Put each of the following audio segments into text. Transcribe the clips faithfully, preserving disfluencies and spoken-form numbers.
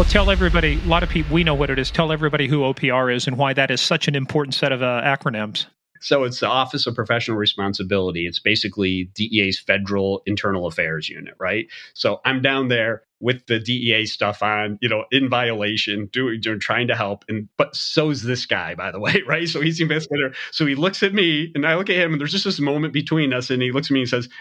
Well, tell everybody, a lot of people, we know what it is. Tell everybody who O P R is and why that is such an important set of uh, acronyms. So it's the Office of Professional Responsibility. It's basically D E A's Federal Internal Affairs Unit, right? So I'm down there with the D E A stuff on, you know, in violation, doing, doing trying to help. And but so's this guy, by the way, right? So he's the investigator. So he looks at me, and I look at him, and there's just this moment between us, and he looks at me and says,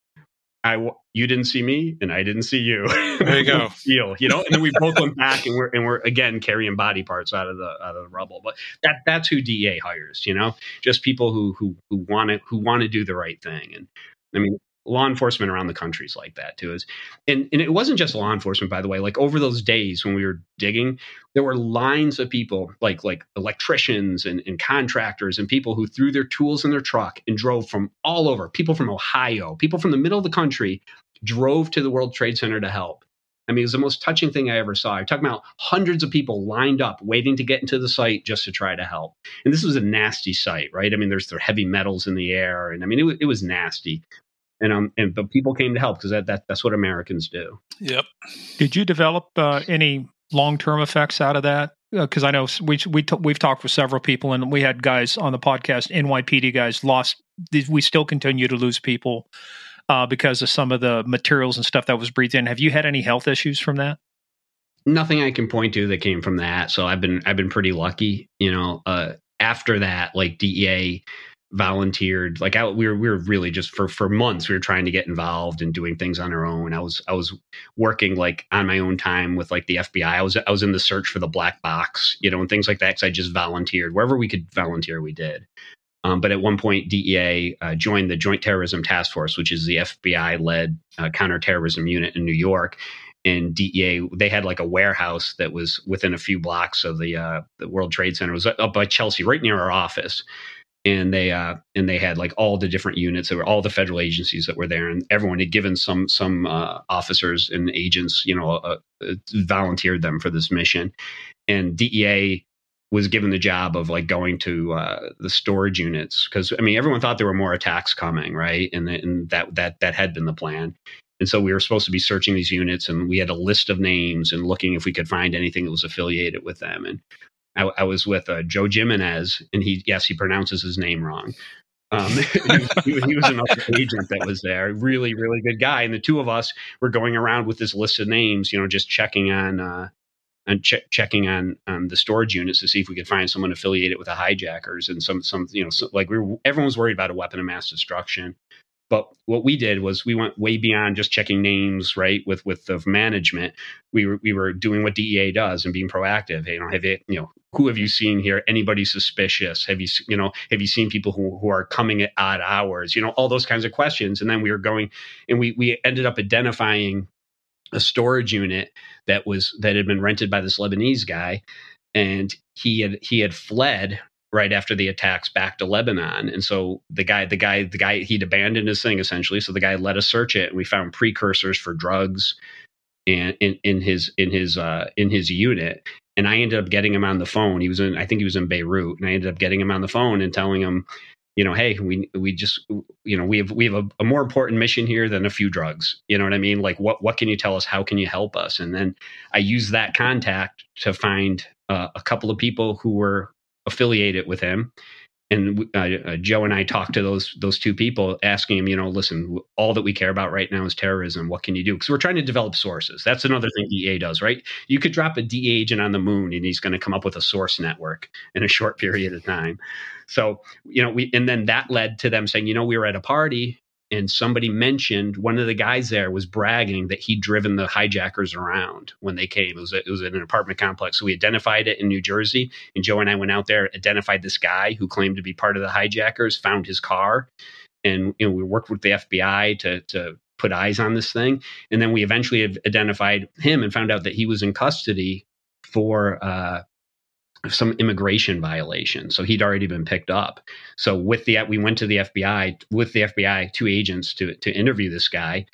I, you didn't see me, and I didn't see you. There you go. Feel, you know, and then we both went back, and we're and we're again carrying body parts out of the out of the rubble. But that that's who D E A hires, you know, just people who who who want to who want to do the right thing. And I mean, law enforcement around the country is like that too. Is and and it wasn't just law enforcement, by the way. Like over those days when we were digging, there were lines of people, like like electricians and, and contractors and people who threw their tools in their truck and drove from all over. People from Ohio, people from the middle of the country drove to the World Trade Center to help. I mean, it was the most touching thing I ever saw. You're talking about hundreds of people lined up waiting to get into the site just to try to help. And this was a nasty site, right? I mean, there's there heavy metals in the air, and I mean, it was, it was nasty. And um, and but people came to help because that, that that's what Americans do. Yep. Did you develop uh, any long-term effects out of that? Because uh, I know we we t- we've talked with several people, and we had guys on the podcast, N Y P D guys lost. We still continue to lose people uh, because of some of the materials and stuff that was breathed in. Have you had any health issues from that? Nothing I can point to that came from that. So I've been I've been pretty lucky. You know, uh, after that, like D E A volunteered, like I, we were we were really just for for months we were trying to get involved and doing things on our own. I was I was working like on my own time with like the F B I. I was I was in the search for the black box, you know, and things like that. Because I just volunteered wherever we could volunteer, we did. Um, but at one point, D E A uh, joined the Joint Terrorism Task Force, which is the F B I-led uh, counterterrorism unit in New York. And D E A, they had like a warehouse that was within a few blocks of the uh, the World Trade Center. It was up by Chelsea, right near our office. And they uh, and they had like all the different units. There were all the federal agencies that were there, and everyone had given some some uh, officers and agents, you know, uh, uh, volunteered them for this mission. And D E A was given the job of like going to uh, the storage units because I mean everyone thought there were more attacks coming, right? And, and that that that had been the plan. And so we were supposed to be searching these units, and we had a list of names and looking if we could find anything that was affiliated with them. And I, I was with uh, Joe Jimenez, and he, yes, he pronounces his name wrong. Um, he, he was another agent that was there, really, really good guy. And the two of us were going around with this list of names, you know, just checking on, uh, and che- checking on um, the storage units to see if we could find someone affiliated with the hijackers and some, some, you know, so, like we were, everyone was worried about a weapon of mass destruction. But what we did was we went way beyond just checking names, right? With with the management, we were we were doing what D E A does and being proactive. Hey, you know, have you, you know, who have you seen here? Anybody suspicious? Have you, you know, have you seen people who who are coming at odd hours? You know, all those kinds of questions. And then we were going, and we we ended up identifying a storage unit that was that had been rented by this Lebanese guy, and he had he had fled right after the attacks back to Lebanon. And so the guy, the guy, the guy, he'd abandoned his thing essentially. So the guy let us search it, and we found precursors for drugs and in, in his, in his, uh, in his unit. And I ended up getting him on the phone. He was in, I think he was in Beirut, and I ended up getting him on the phone and telling him, you know, hey, we, we just, you know, we have, we have a, a more important mission here than a few drugs. You know what I mean? Like, what, what can you tell us? How can you help us? And then I used that contact to find uh, a couple of people who were affiliated with him. And uh, uh, Joe and I talked to those those two people, asking him, you know, listen, all that we care about right now is terrorism. What can you do? Because we're trying to develop sources. That's another thing D E A does, right? You could drop a D E A agent on the moon, and he's going to come up with a source network in a short period of time. So, you know, we and then that led to them saying, you know, we were at a party, and somebody mentioned one of the guys there was bragging that he'd driven the hijackers around when they came. It was, a, it was in an apartment complex. So we identified it in New Jersey, and Joe and I went out there, identified this guy who claimed to be part of the hijackers, found his car, and you know, we worked with the F B I to to put eyes on this thing. And then we eventually have identified him and found out that he was in custody for uh, some immigration violation. So he'd already been picked up. So with the, we went to the F B I with the F B I, two agents to, to interview this guy.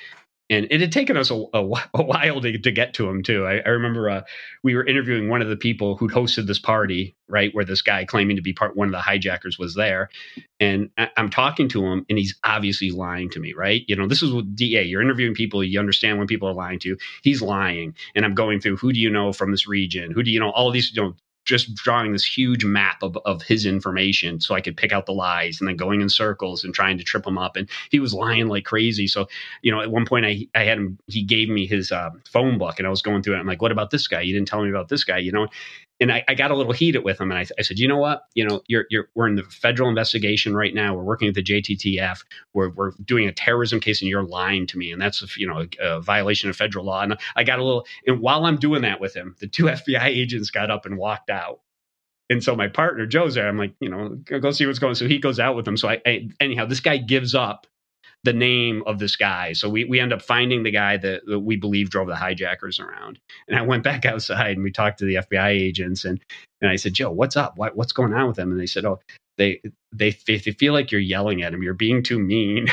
And it had taken us a, a, a while to, to get to him, too. I, I remember uh, we were interviewing one of the people who'd hosted this party, right, where this guy claiming to be part one of the hijackers was there. And I, I'm talking to him, and he's obviously lying to me, right? You know, this is with D A. You're interviewing people. You understand when people are lying to you. He's lying. And I'm going through, who do you know from this region? Who do you know? All these, you know, just drawing this huge map of, of his information so I could pick out the lies, and then going in circles and trying to trip him up. And he was lying like crazy. So, you know, at one point I, I had him, he gave me his uh, phone book, and I was going through it. I'm like, what about this guy? You didn't tell me about this guy, you know? And I, I got a little heated with him, and I, I said, you know what? You know, you're, you're, we're in the federal investigation right now. We're working with the J T T F. We're, we're doing a terrorism case, and you're lying to me. And that's, you know, a, a violation of federal law. And I got a little, and while I'm doing that with him, the two F B I agents got up and walked out. And so my partner, Joe's there. I'm like, you know, go see what's going on. So he goes out with them. So I, I anyhow, this guy gives up the name of this guy. So we, we end up finding the guy that, that we believe drove the hijackers around. And I went back outside and we talked to the F B I agents. And, and I said, Joe, what's up? What, what's going on with them? And they said, oh, they, they, they feel like you're yelling at him. You're being too mean.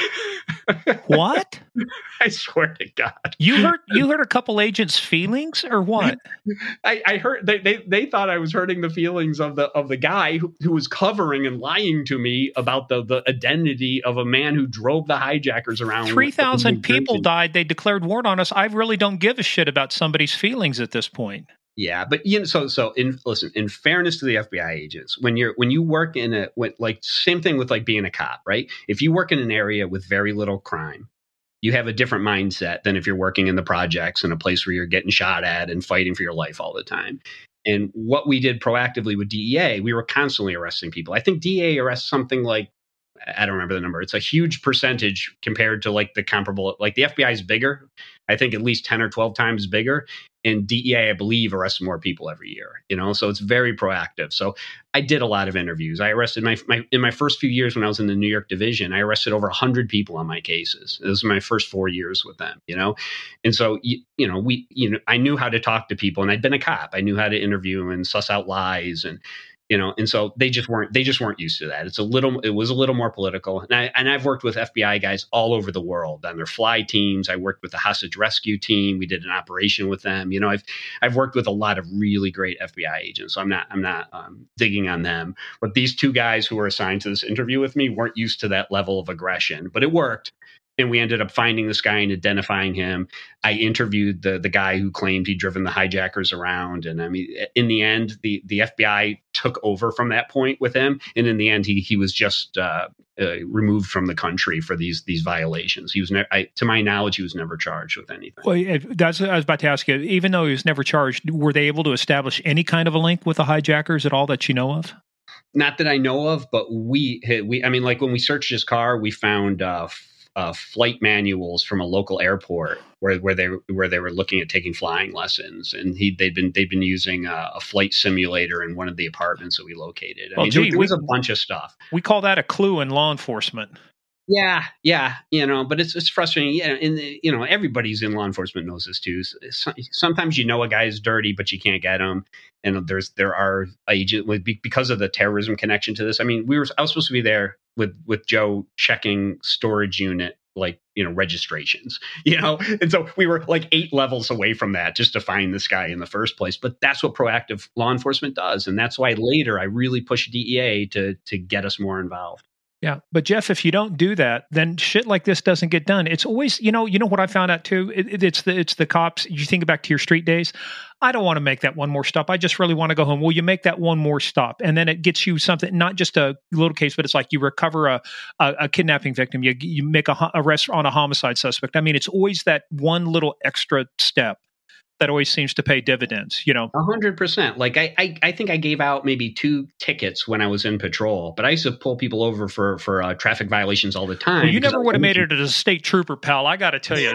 What? I swear to God. You hurt you hurt a couple agents' feelings or what? I, I heard they, they they thought I was hurting the feelings of the of the guy who, who was covering and lying to me about the, the identity of a man who drove the hijackers around. Three thousand people died. They declared war on us. I really don't give a shit about somebody's feelings at this point. Yeah, but you know, so so in listen, in fairness to the F B I agents, when you're when you work in a when, like same thing with like being a cop, right? If you work in an area with very little crime, you have a different mindset than if you're working in the projects in a place where you're getting shot at and fighting for your life all the time. And what we did proactively with D E A, we were constantly arresting people. I think D E A arrests something like, I don't remember the number. It's a huge percentage compared to like the comparable, like the F B I is bigger. I think at least ten or twelve times bigger. And D E A, I believe, arrests more people every year, you know, so it's very proactive. So I did a lot of interviews. I arrested my, my in my first few years when I was in the New York division, I arrested over one hundred people on my cases. This was my first four years with them, you know. And so, you, you know, we, you know, I knew how to talk to people, and I'd been a cop. I knew how to interview and suss out lies, and you know, and so they just weren't they just weren't used to that. It's a little it was a little more political. And I and I've worked with F B I guys all over the world on their fly teams. I worked with the hostage rescue team. We did an operation with them. You know, I've I've worked with a lot of really great F B I agents. So I'm not I'm not um, digging on them. But these two guys who were assigned to this interview with me weren't used to that level of aggression. But it worked. And we ended up finding this guy and identifying him. I interviewed the the guy who claimed he'd driven the hijackers around. And I mean, in the end, the, the F B I took over from that point with him. And in the end, he he was just uh, uh, removed from the country for these these violations. He was, ne- I, to my knowledge, he was never charged with anything. Well, that's I was about to ask you. Even though he was never charged, were they able to establish any kind of a link with the hijackers at all that you know of? Not that I know of, but we we I mean, like when we searched his car, we found Uh, Uh, flight manuals from a local airport where, where they where they were looking at taking flying lessons, and he they'd been they'd been using a, a flight simulator in one of the apartments that we located. I well, mean, gee, there, there was we, a bunch of stuff. We call that a clue in law enforcement. Yeah, yeah, you know, but it's it's frustrating. Yeah, and you know, everybody's in law enforcement knows this too. Sometimes you know a guy's dirty, but you can't get him. And there's there are agents because of the terrorism connection to this. I mean, we were I was supposed to be there with with Joe checking storage unit, like, you know, registrations, you know, and so we were like eight levels away from that just to find this guy in the first place. But that's what proactive law enforcement does, and that's why later I really pushed D E A to to get us more involved. Yeah. But Jeff, if you don't do that, then shit like this doesn't get done. It's always, you know, you know what I found out too? It, it, it's the, it's the cops. You think back to your street days. I don't want to make that one more stop. I just really want to go home. Well, you make that one more stop, and then it gets you something, not just a little case, but it's like you recover a, a, a kidnapping victim. You, you make a arrest on a homicide suspect. I mean, it's always that one little extra step that always seems to pay dividends, you know? A hundred percent. Like I, I, I think I gave out maybe two tickets when I was in patrol, but I used to pull people over for, for uh, traffic violations all the time. Well, you never would have made it as a state trooper, pal. I got to tell you.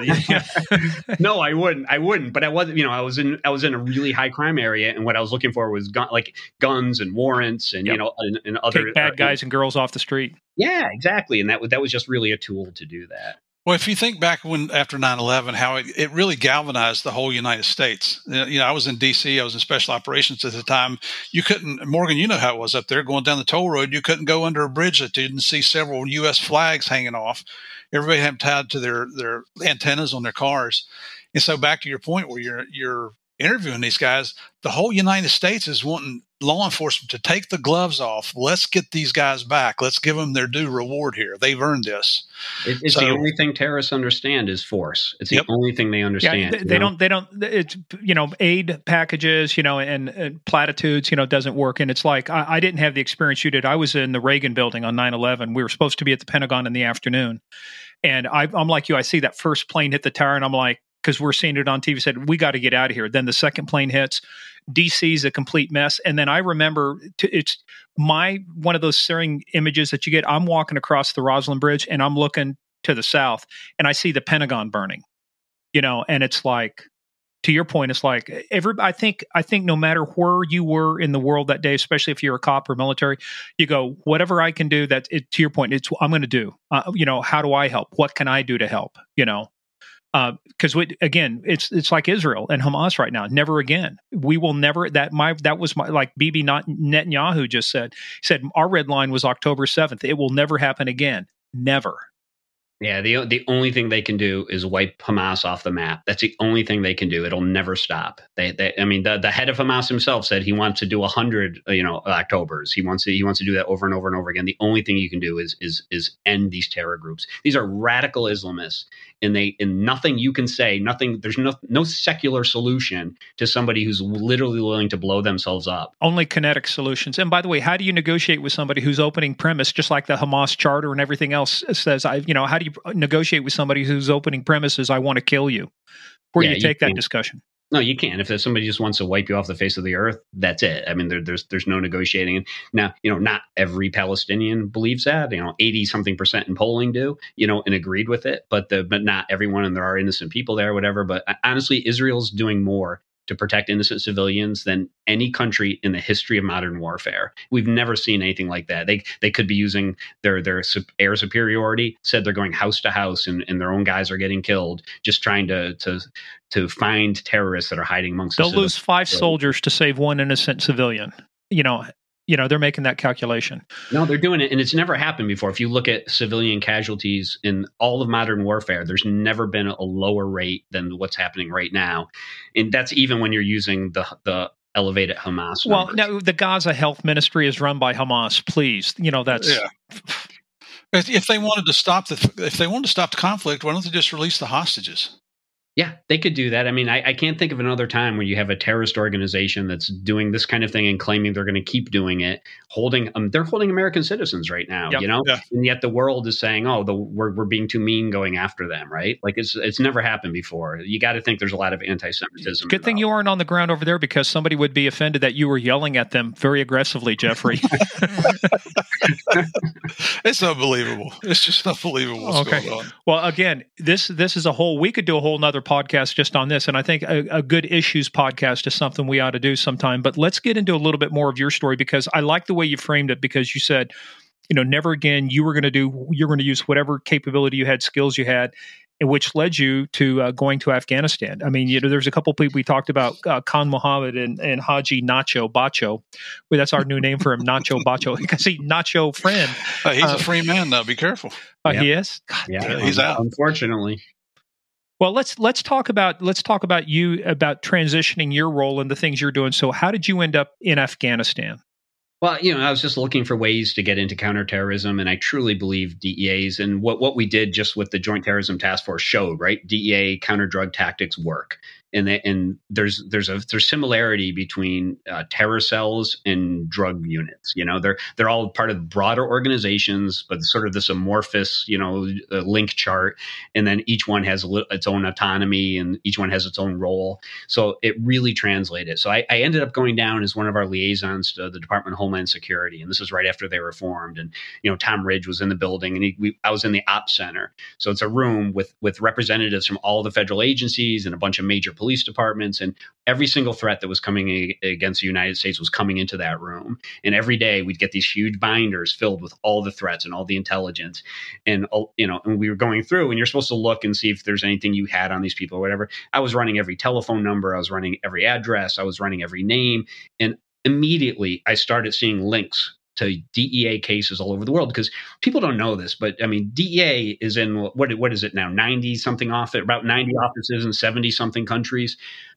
No, I wouldn't. I wouldn't. But I wasn't, you know, I was in, I was in a really high crime area, and what I was looking for was gun, like guns and warrants and, yep. you know, and, and other Take bad uh, guys and girls off the street. Yeah, exactly. And that, that was just really a tool to do that. Well, if you think back when after nine eleven, how it, it really galvanized the whole United States. You know, I was in D C, I was in special operations at the time. You couldn't, Morgan, you know how it was up there going down the toll road. You couldn't go under a bridge that didn't see several U S flags hanging off. Everybody had them tied to their, their antennas on their cars. And so back to your point where you're, you're interviewing these guys, the whole United States is wanting law enforcement to take the gloves off. Let's get these guys back. Let's give them their due reward here. They've earned this. It, it's so, the only thing terrorists understand is force. It's the yep. only thing they understand. Yeah, they, they don't, they don't, it's, you know, aid packages, you know, and, and platitudes, you know, doesn't work. And it's like, I, I didn't have the experience you did. I was in the Reagan building on nine eleven. We were supposed to be at the Pentagon in the afternoon. And I, I'm like you, I see that first plane hit the tower and I'm like, because we're seeing it on T V, said, we got to get out of here. Then the second plane hits. D C's a complete mess. And then I remember to, it's my one of those searing images that you get. I'm walking across the Roslyn Bridge and I'm looking to the south and I see the Pentagon burning, you know, and it's like, to your point, it's like every, I think, I think no matter where you were in the world that day, especially if you're a cop or military, you go, whatever I can do that, it, to your point, it's, I'm going to do, uh, you know, how do I help? What can I do to help? You know? Because uh, again, it's it's like Israel and Hamas right now. Never again. We will never. That my that was my like Bibi Netanyahu just said. He said our red line was October seventh. It will never happen again. Never. Yeah, the the only thing they can do is wipe Hamas off the map. That's the only thing they can do. It'll never stop. They, they I mean, the, the head of Hamas himself said he wants to do a hundred, you know, Octobers. He wants to he wants to do that over and over and over again. The only thing you can do is is is end these terror groups. These are radical Islamists, and they and nothing you can say, nothing. There's no no secular solution to somebody who's literally willing to blow themselves up. Only kinetic solutions. And by the way, how do you negotiate with somebody whose opening premise, just like the Hamas charter and everything else says, I you know, how do you negotiate with somebody whose opening premise is I want to kill you? Where yeah, do you take you that discussion? No, you can't. If somebody just wants to wipe you off the face of the earth, that's it. I mean, there, there's there's no negotiating. And now, you know, not every Palestinian believes that. You know, eighty something percent in polling do. You know, and agreed with it. But the but not everyone, and there are innocent people there, whatever. But honestly, Israel's doing more to protect innocent civilians than any country in the history of modern warfare. We've never seen anything like that. They they could be using their their air superiority. Said they're going house to house, and, and their own guys are getting killed, just trying to to to find terrorists that are hiding amongst. They'll lose five soldiers to save one innocent civilian. You know. You know, they're making that calculation. No, they're doing it. And it's never happened before. If you look at civilian casualties in all of modern warfare, there's never been a lower rate than what's happening right now. And that's even when you're using the the elevated Hamas. Well, now the Gaza Health Ministry is run by Hamas. Please, you know, that's. Yeah. If they wanted to stop the if they wanted to stop the conflict, why don't they just release the hostages? Yeah, they could do that. I mean, I, I can't think of another time when you have a terrorist organization that's doing this kind of thing and claiming they're going to keep doing it, holding um, they're holding American citizens right now, yep. you know, yeah. and yet the world is saying, oh, the, we're we're being too mean going after them, right? Like it's it's never happened before. You got to think there's a lot of anti-Semitism. Good thing you aren't on the ground over there, because somebody would be offended that you were yelling at them very aggressively, Jeffrey. It's unbelievable. It's just unbelievable what's okay. going on. Well, again, this this is a whole. We could do a whole nother podcast just on this, and I think a, a good issues podcast is something we ought to do sometime. But let's get into a little bit more of your story, because I like the way you framed it, because you said, you know, never again, you were going to do, you're going to use whatever capability you had, skills you had, and which led you to uh, going to Afghanistan. I mean, you know, there's a couple of people we talked about, uh, Khan Muhammad and, and Haji Nacho Bacho. Well, that's our new name for him, Nacho Bacho. Because he Nacho friend. Uh, he's uh, a free man now. Be careful. Uh, yep. He is. God, yeah, he's out. Unfortunately. Well, let's let's talk about let's talk about you about transitioning your role and the things you're doing. So, how did you end up in Afghanistan? Well, you know, I was just looking for ways to get into counterterrorism, and I truly believe D E As and what what we did just with the Joint Terrorism Task Force showed, right? D E A counter drug tactics work. And, they, and there's there's a there's similarity between uh, terror cells and drug units. You know, they're they're all part of broader organizations, but sort of this amorphous, you know, uh, link chart. And then each one has a li- its own autonomy, and each one has its own role. So it really translated. So I, I ended up going down as one of our liaisons to the Department of Homeland Security, and this is right after they were formed. And you know, Tom Ridge was in the building, and he, we, I was in the ops center. So it's a room with with representatives from all the federal agencies and a bunch of major police departments, and every single threat that was coming a- against the United States was coming into that room. And every day we'd get these huge binders filled with all the threats and all the intelligence. And, you know, and we were going through, and you're supposed to look and see if there's anything you had on these people or whatever. I was running every telephone number. I was running every address. I was running every name. And immediately I started seeing links to D E A cases all over the world, because people don't know this, but I mean, D E A is in what what is it now? ninety something off it, about ninety offices in seventy something countries.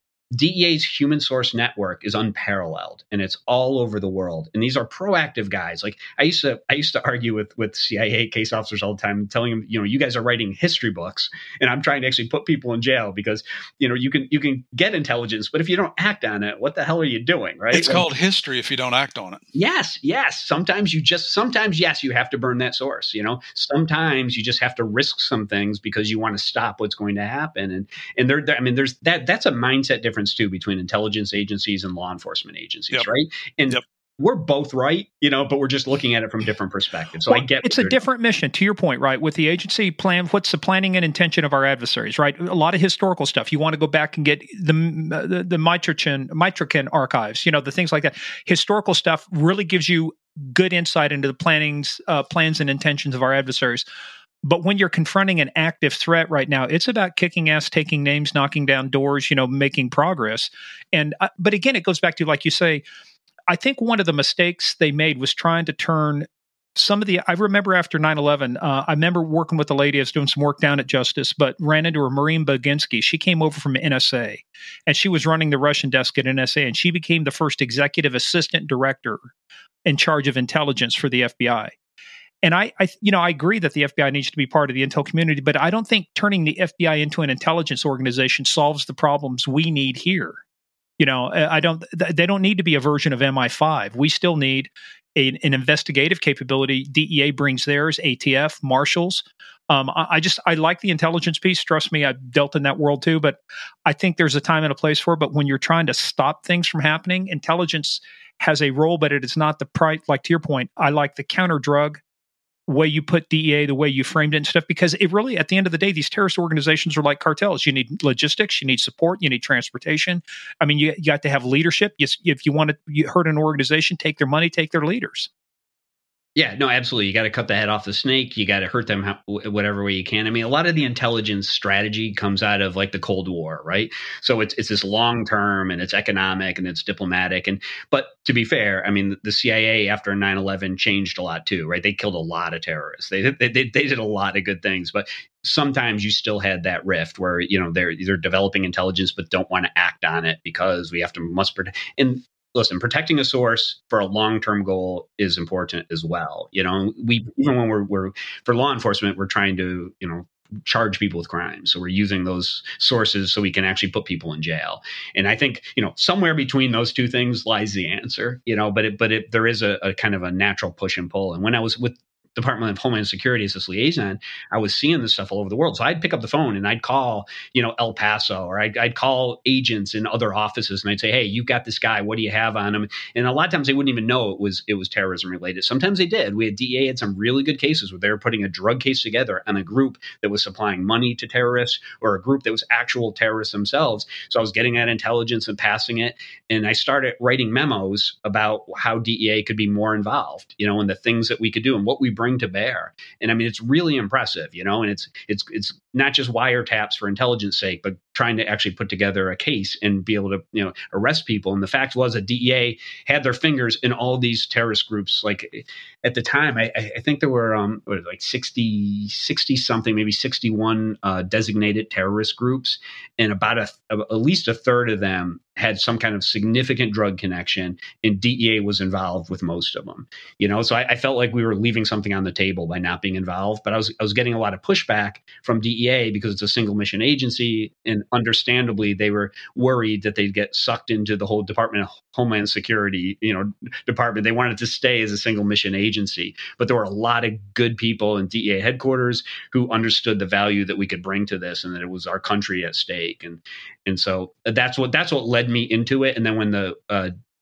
D E A's human source network is unparalleled, and it's all over the world. And these are proactive guys. Like I used to, I used to argue with with C I A case officers all the time, telling them, you know, you guys are writing history books, and I'm trying to actually put people in jail because, you know, you can you can get intelligence, but if you don't act on it, what the hell are you doing, right? It's like, called history if you don't act on it. Yes, yes. Sometimes you just, sometimes yes, you have to burn that source. You know, sometimes you just have to risk some things because you want to stop what's going to happen. And and there, there I mean, there's that. That's a mindset difference too between intelligence agencies and law enforcement agencies, yep. right? And yep. we're both right, you know, but we're just looking at it from different perspectives. So well, I get it's a different doing. mission. To your point, right? With the agency plan, what's the planning and intention of our adversaries, right? A lot of historical stuff. You want to go back and get the the, the Mitrichin, Mitrichin archives, you know, the things like that. Historical stuff really gives you good insight into the plannings, uh, plans and intentions of our adversaries. But when you're confronting an active threat right now, it's about kicking ass, taking names, knocking down doors, you know, making progress. And uh, but again, it goes back to, like you say, I think one of the mistakes they made was trying to turn some of the, I remember after nine eleven, uh, I remember working with a lady, I was doing some work down at Justice, but ran into her, Maureen Baginski. She came over from N S A, and she was running the Russian desk at N S A, and she became the first executive assistant director in charge of intelligence for the F B I. And I, I, you know, I agree that the F B I needs to be part of the intel community, but I don't think turning the F B I into an intelligence organization solves the problems we need here. You know, I don't. They don't need to be a version of M I five. We still need a, an investigative capability. D E A brings theirs. A T F, Marshals. Um, I, I just I like the intelligence piece. Trust me, I've dealt in that world too. But I think there's a time and a place for it. But when you're trying to stop things from happening, intelligence has a role, but it is not the price. Like to your point, I like the counter drug way you put D E A, the way you framed it and stuff, because it really, at the end of the day, these terrorist organizations are like cartels. You need logistics, you need support, you need transportation. I mean, you, you got to have leadership. You, if you want to you hurt an organization, take their money, take their leaders. Yeah, no, absolutely. You got to cut the head off the snake. You got to hurt them how, whatever way you can. I mean, a lot of the intelligence strategy comes out of like the Cold War, right? So it's it's this long term, and it's economic, and it's diplomatic. And but to be fair, I mean, the C I A after nine eleven changed a lot too, right? They killed a lot of terrorists. They they they, they did a lot of good things, but sometimes you still had that rift where, you know, they're they're developing intelligence but don't want to act on it because we have to must protect. And listen, protecting a source for a long-term goal is important as well. You know, we even when we're, we're for law enforcement, we're trying to, you know, charge people with crimes. So we're using those sources so we can actually put people in jail. And I think, you know, somewhere between those two things lies the answer, you know, but it, but it, there is a, a kind of a natural push and pull. And when I was with Department of Homeland Security as this liaison, I was seeing this stuff all over the world. So I'd pick up the phone and I'd call, you know, El Paso, or I'd, I'd call agents in other offices, and I'd say, hey, you've got this guy. What do you have on him? And a lot of times they wouldn't even know it was it was terrorism related. Sometimes they did. We had D E A had some really good cases where they were putting a drug case together on a group that was supplying money to terrorists, or a group that was actual terrorists themselves. So I was getting that intelligence and passing it. And I started writing memos about how D E A could be more involved, you know, and the things that we could do and what we bring to bear. And I mean, it's really impressive, you know, and it's it's it's not just wiretaps for intelligence sake, but trying to actually put together a case and be able to, you know, arrest people. And the fact was that D E A had their fingers in all these terrorist groups. Like at the time, I, I think there were um, what, like sixty, sixty something, maybe sixty-one uh, designated terrorist groups. And about a, at least a third of them had some kind of significant drug connection, and D E A was involved with most of them. You know, so I, I felt like we were leaving something on the table by not being involved. But I was I was getting a lot of pushback from D E A because it's a single mission agency, and understandably they were worried that they'd get sucked into the whole Department of Homeland Security, you know, department. They wanted to stay as a single mission agency, but there were a lot of good people in D E A headquarters who understood the value that we could bring to this, and that it was our country at stake. And and so that's what that's what led me into it. And then when the uh,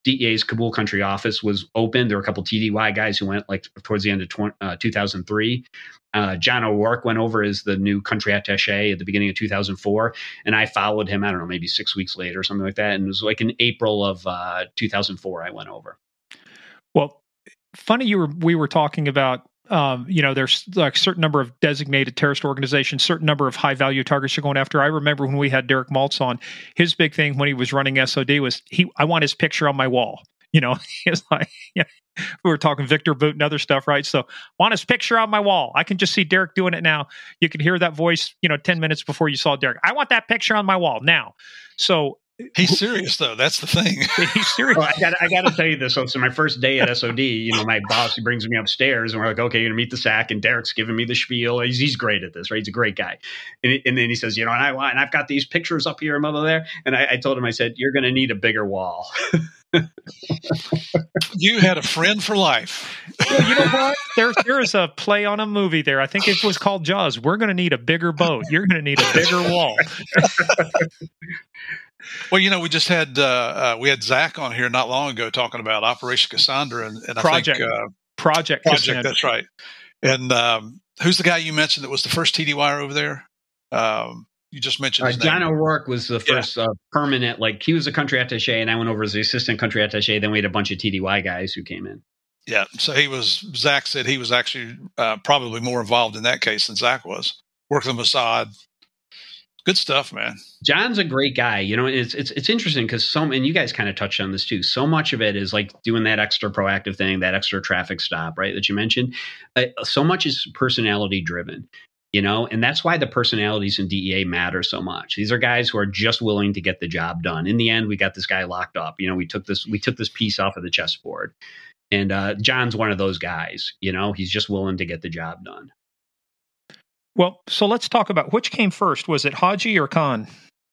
D E A's Kabul country office was open. There were a couple T D Y guys who went like towards the end of twenty, uh, two thousand three. Uh, John O'Rourke went over as the new country attaché at the beginning of two thousand four, and I followed him. I don't know, maybe six weeks later or something like that. And it was like in April of uh, two thousand four, I went over. Well, funny you were we were talking about. Um, you know, there's like a certain number of designated terrorist organizations, certain number of high value targets you're going after. I remember when we had Derek Maltz on, his big thing when he was running S O D was he, I want his picture on my wall. You know, it's like, yeah, we were talking Victor Boot and other stuff, right? So want his picture on my wall. I can just see Derek doing it now. You can hear that voice, you know, ten minutes before you saw Derek. I want that picture on my wall now. So he's serious though. That's the thing. He's serious. Well, I got I got to tell you this. So, so my first day at S O D, you know, my boss, he brings me upstairs and we're like, okay, you're gonna meet the S A C, and Derek's giving me the spiel. He's, he's great at this, right? He's a great guy. And, and then he says, you know, and I want, and I've got these pictures up here and over there. And I, I told him, I said, you're gonna need a bigger wall. You had a friend for life. Well, you know what? There, there is a play on a movie there. I think it was called Jaws. We're going to need a bigger boat. You're going to need a bigger wall. Well, you know, we just had uh, uh, we had Zach on here not long ago talking about Operation Cassandra, and, and Project. I think uh, Project. Project. Cassandra. That's right. And um, who's the guy you mentioned that was the first T D Y over there? Um, you just mentioned his uh, John name. O'Rourke was the first yeah. uh, permanent, like he was a country attaché, and I went over as the assistant country attaché. Then we had a bunch of T D Y guys who came in. Yeah, so he was. Zach said he was actually uh, probably more involved in that case than Zach was, working with Mossad. Good stuff, man. John's a great guy. You know, it's it's it's interesting because some, and you guys kind of touched on this too. So much of it is like doing that extra proactive thing, that extra traffic stop, right, that you mentioned. Uh, so much is personality driven. You know, and that's why the personalities in D E A matter so much. These are guys who are just willing to get the job done. In the end, we got this guy locked up. You know, we took this we took this piece off of the chessboard. And uh, John's one of those guys. You know, he's just willing to get the job done. Well, so let's talk about which came first. Was it Haji or Khan?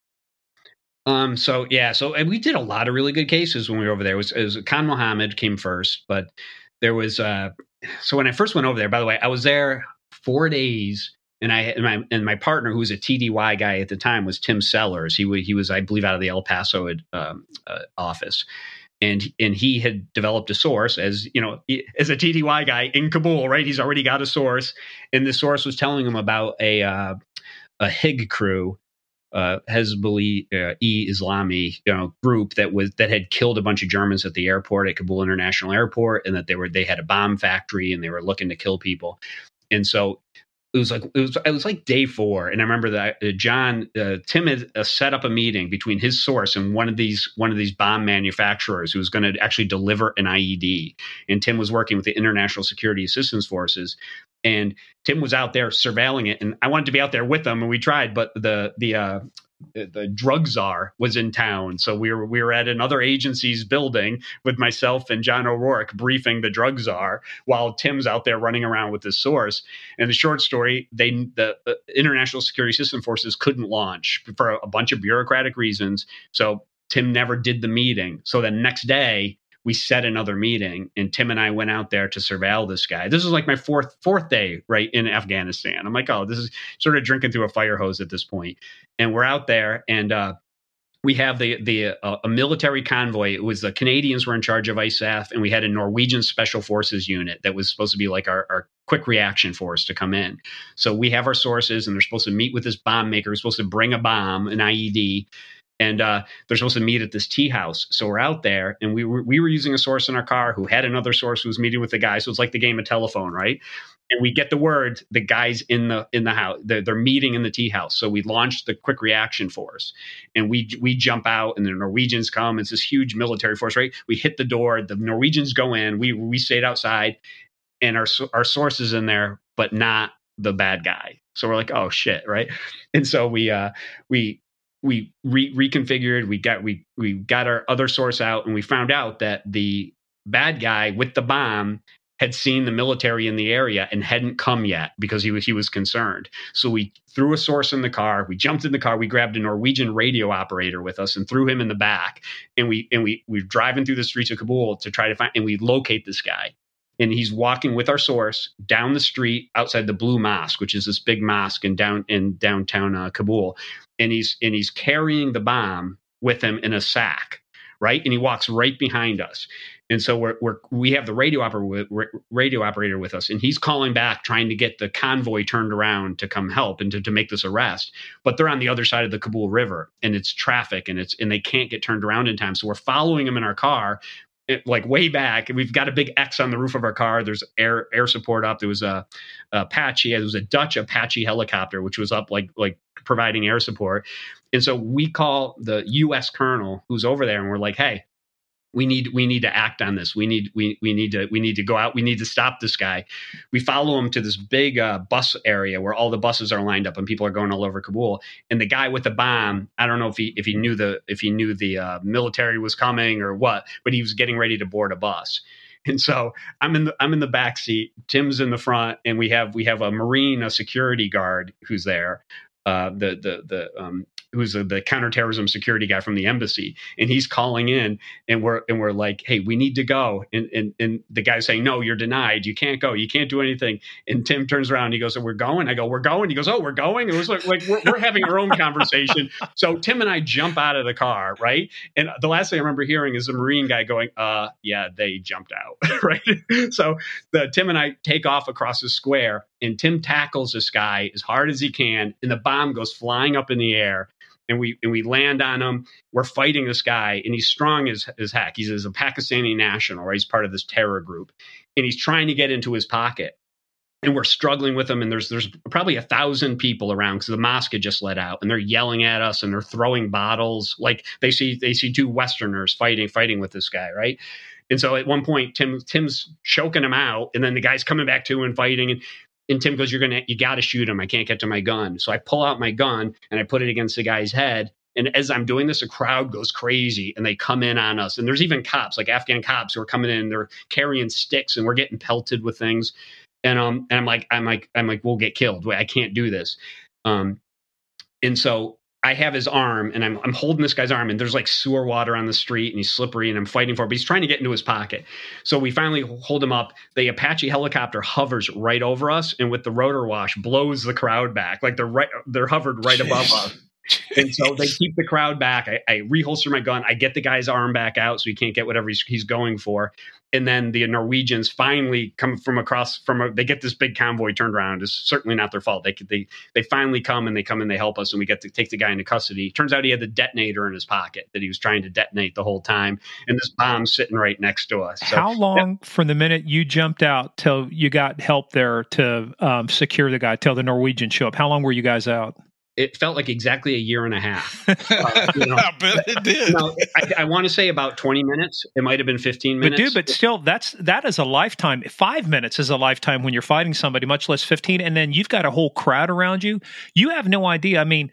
Um. So yeah. So and we did a lot of really good cases when we were over there. It was, it was Khan Mohammed came first, but there was. Uh, so when I first went over there, by the way, I was there four days. And I and my and my partner, who was a T D Y guy at the time, was Tim Sellers. He was he was I believe out of the El Paso um, uh, office, and and he had developed a source as you know as a T D Y guy in Kabul. Right, he's already got a source, and the source was telling him about a uh, a Hig crew, uh, Hezbollah uh, e Islami you know group that was that had killed a bunch of Germans at the airport at Kabul International Airport, and that they were they had a bomb factory and they were looking to kill people, and so. It was like it was it was like day four, and I remember that uh, John uh, Tim had uh, set up a meeting between his source and one of these one of these bomb manufacturers who was going to actually deliver an I E D. And Tim was working with the International Security Assistance Forces, and Tim was out there surveilling it. And I wanted to be out there with them, and we tried, but the the uh, the, the drug czar was in town, so we were we were at another agency's building with myself and John O'Rourke briefing the drug czar while Tim's out there running around with his source. And the short story, they the uh, International Security System Forces couldn't launch for a bunch of bureaucratic reasons. So Tim never did the meeting. So the next day we set another meeting, and Tim and I went out there to surveil this guy. This was like my fourth fourth day right in Afghanistan. I'm like, oh, this is sort of drinking through a fire hose at this point. And we're out there, and uh, we have the the uh, a military convoy. It was the Canadians were in charge of I S A F, and we had a Norwegian Special Forces unit that was supposed to be like our, our quick reaction force to come in. So we have our sources, and they're supposed to meet with this bomb maker. We're supposed to bring a bomb, an I E D. And uh, they're supposed to meet at this tea house. So we're out there, and we were we were using a source in our car who had another source who was meeting with the guy. So it's like the game of telephone, right? And we get the word the guys in the in the house they're, they're meeting in the tea house. So we launched the quick reaction force, and we we jump out, and the Norwegians come. It's this huge military force, right? We hit the door. The Norwegians go in. We we stayed outside, and our our source is in there, but not the bad guy. So we're like, oh shit, right? And so we uh we. We re- reconfigured. We got we we got our other source out, and we found out that the bad guy with the bomb had seen the military in the area and hadn't come yet because he was he was concerned. So we threw a source in the car. We jumped in the car. We grabbed a Norwegian radio operator with us and threw him in the back. And we and we we were driving through the streets of Kabul to try to find and we locate this guy. And he's walking with our source down the street outside the Blue Mosque, which is this big mosque in down in downtown uh, Kabul. And he's and he's carrying the bomb with him in a sack, right? And he walks right behind us. And so we're, we're we have the radio operator radio operator with us, and he's calling back, trying to get the convoy turned around to come help and to, to make this arrest. But they're on the other side of the Kabul River, and it's traffic, and it's and they can't get turned around in time. So we're following them in our car, it, like way back, and we've got a big X on the roof of our car. There's air air support up. There was a, a Apache. There was a Dutch Apache helicopter, which was up like like providing air support. And so we call the U S colonel who's over there, and we're like, hey, we need we need to act on this. We need we we need to we need to go out. We need to stop this guy. We follow him to this big uh, bus area where all the buses are lined up and people are going all over Kabul. And the guy with the bomb, I don't know if he if he knew the if he knew the uh, military was coming or what, but he was getting ready to board a bus. And so I'm in the I'm in the back seat. Tim's in the front, and we have we have a Marine, a security guard who's there. Uh, the the the um, who's a, the counterterrorism security guy from the embassy, and he's calling in, and we're and we're like, hey, we need to go, and and and the guy's saying, no, you're denied, you can't go, you can't do anything. And Tim turns around, and he goes, so we're going. I go, we're going. He goes, oh, we're going. It was like like we're, we're having our own conversation. So Tim and I jump out of the car, right? And the last thing I remember hearing is the Marine guy going, uh, yeah, they jumped out, right? So the Tim and I take off across the square. And Tim tackles this guy as hard as he can, and the bomb goes flying up in the air. And we and we land on him. We're fighting this guy, and he's strong as, as heck. He's, he's a Pakistani national, right? He's part of this terror group, and he's trying to get into his pocket. And we're struggling with him. And there's there's probably a thousand people around because the mosque had just let out, and they're yelling at us, and they're throwing bottles. Like they see they see two Westerners fighting fighting with this guy, right? And so at one point, Tim Tim's choking him out, and then the guy's coming back to and fighting. And And Tim goes, you're going to, you got to shoot him. I can't get to my gun. So I pull out my gun and I put it against the guy's head. And as I'm doing this, a crowd goes crazy and they come in on us. And there's even cops, like Afghan cops who are coming in, they're carrying sticks and we're getting pelted with things. And, um, and I'm like, I'm like, I'm like, we'll get killed. Wait, I can't do this. Um, and so I have his arm, and I'm I'm holding this guy's arm, and there's like sewer water on the street, and he's slippery, and I'm fighting for it, but he's trying to get into his pocket. So we finally hold him up. The Apache helicopter hovers right over us, and with the rotor wash blows the crowd back. Like they're right, they're hovered right above us. And so they keep the crowd back. I, I reholster my gun. I get the guy's arm back out so he can't get whatever he's, he's going for. And then the Norwegians finally come from across from a, they get this big convoy turned around. It's certainly not their fault. They they they finally come and they come and they help us, and we get to take the guy into custody. Turns out he had the detonator in his pocket that he was trying to detonate the whole time, and this bomb's sitting right next to us. So, how long yeah. from the minute you jumped out till you got help there to um, secure the guy, till the Norwegians show up? How long were you guys out? It felt like exactly a year and a half. Uh, you know, I bet it did. You know, I, I want to say about twenty minutes. It might have been fifteen minutes. But dude, but still, that's that is a lifetime. Five minutes is a lifetime when you're fighting somebody, much less fifteen. And then you've got a whole crowd around you. You have no idea. I mean,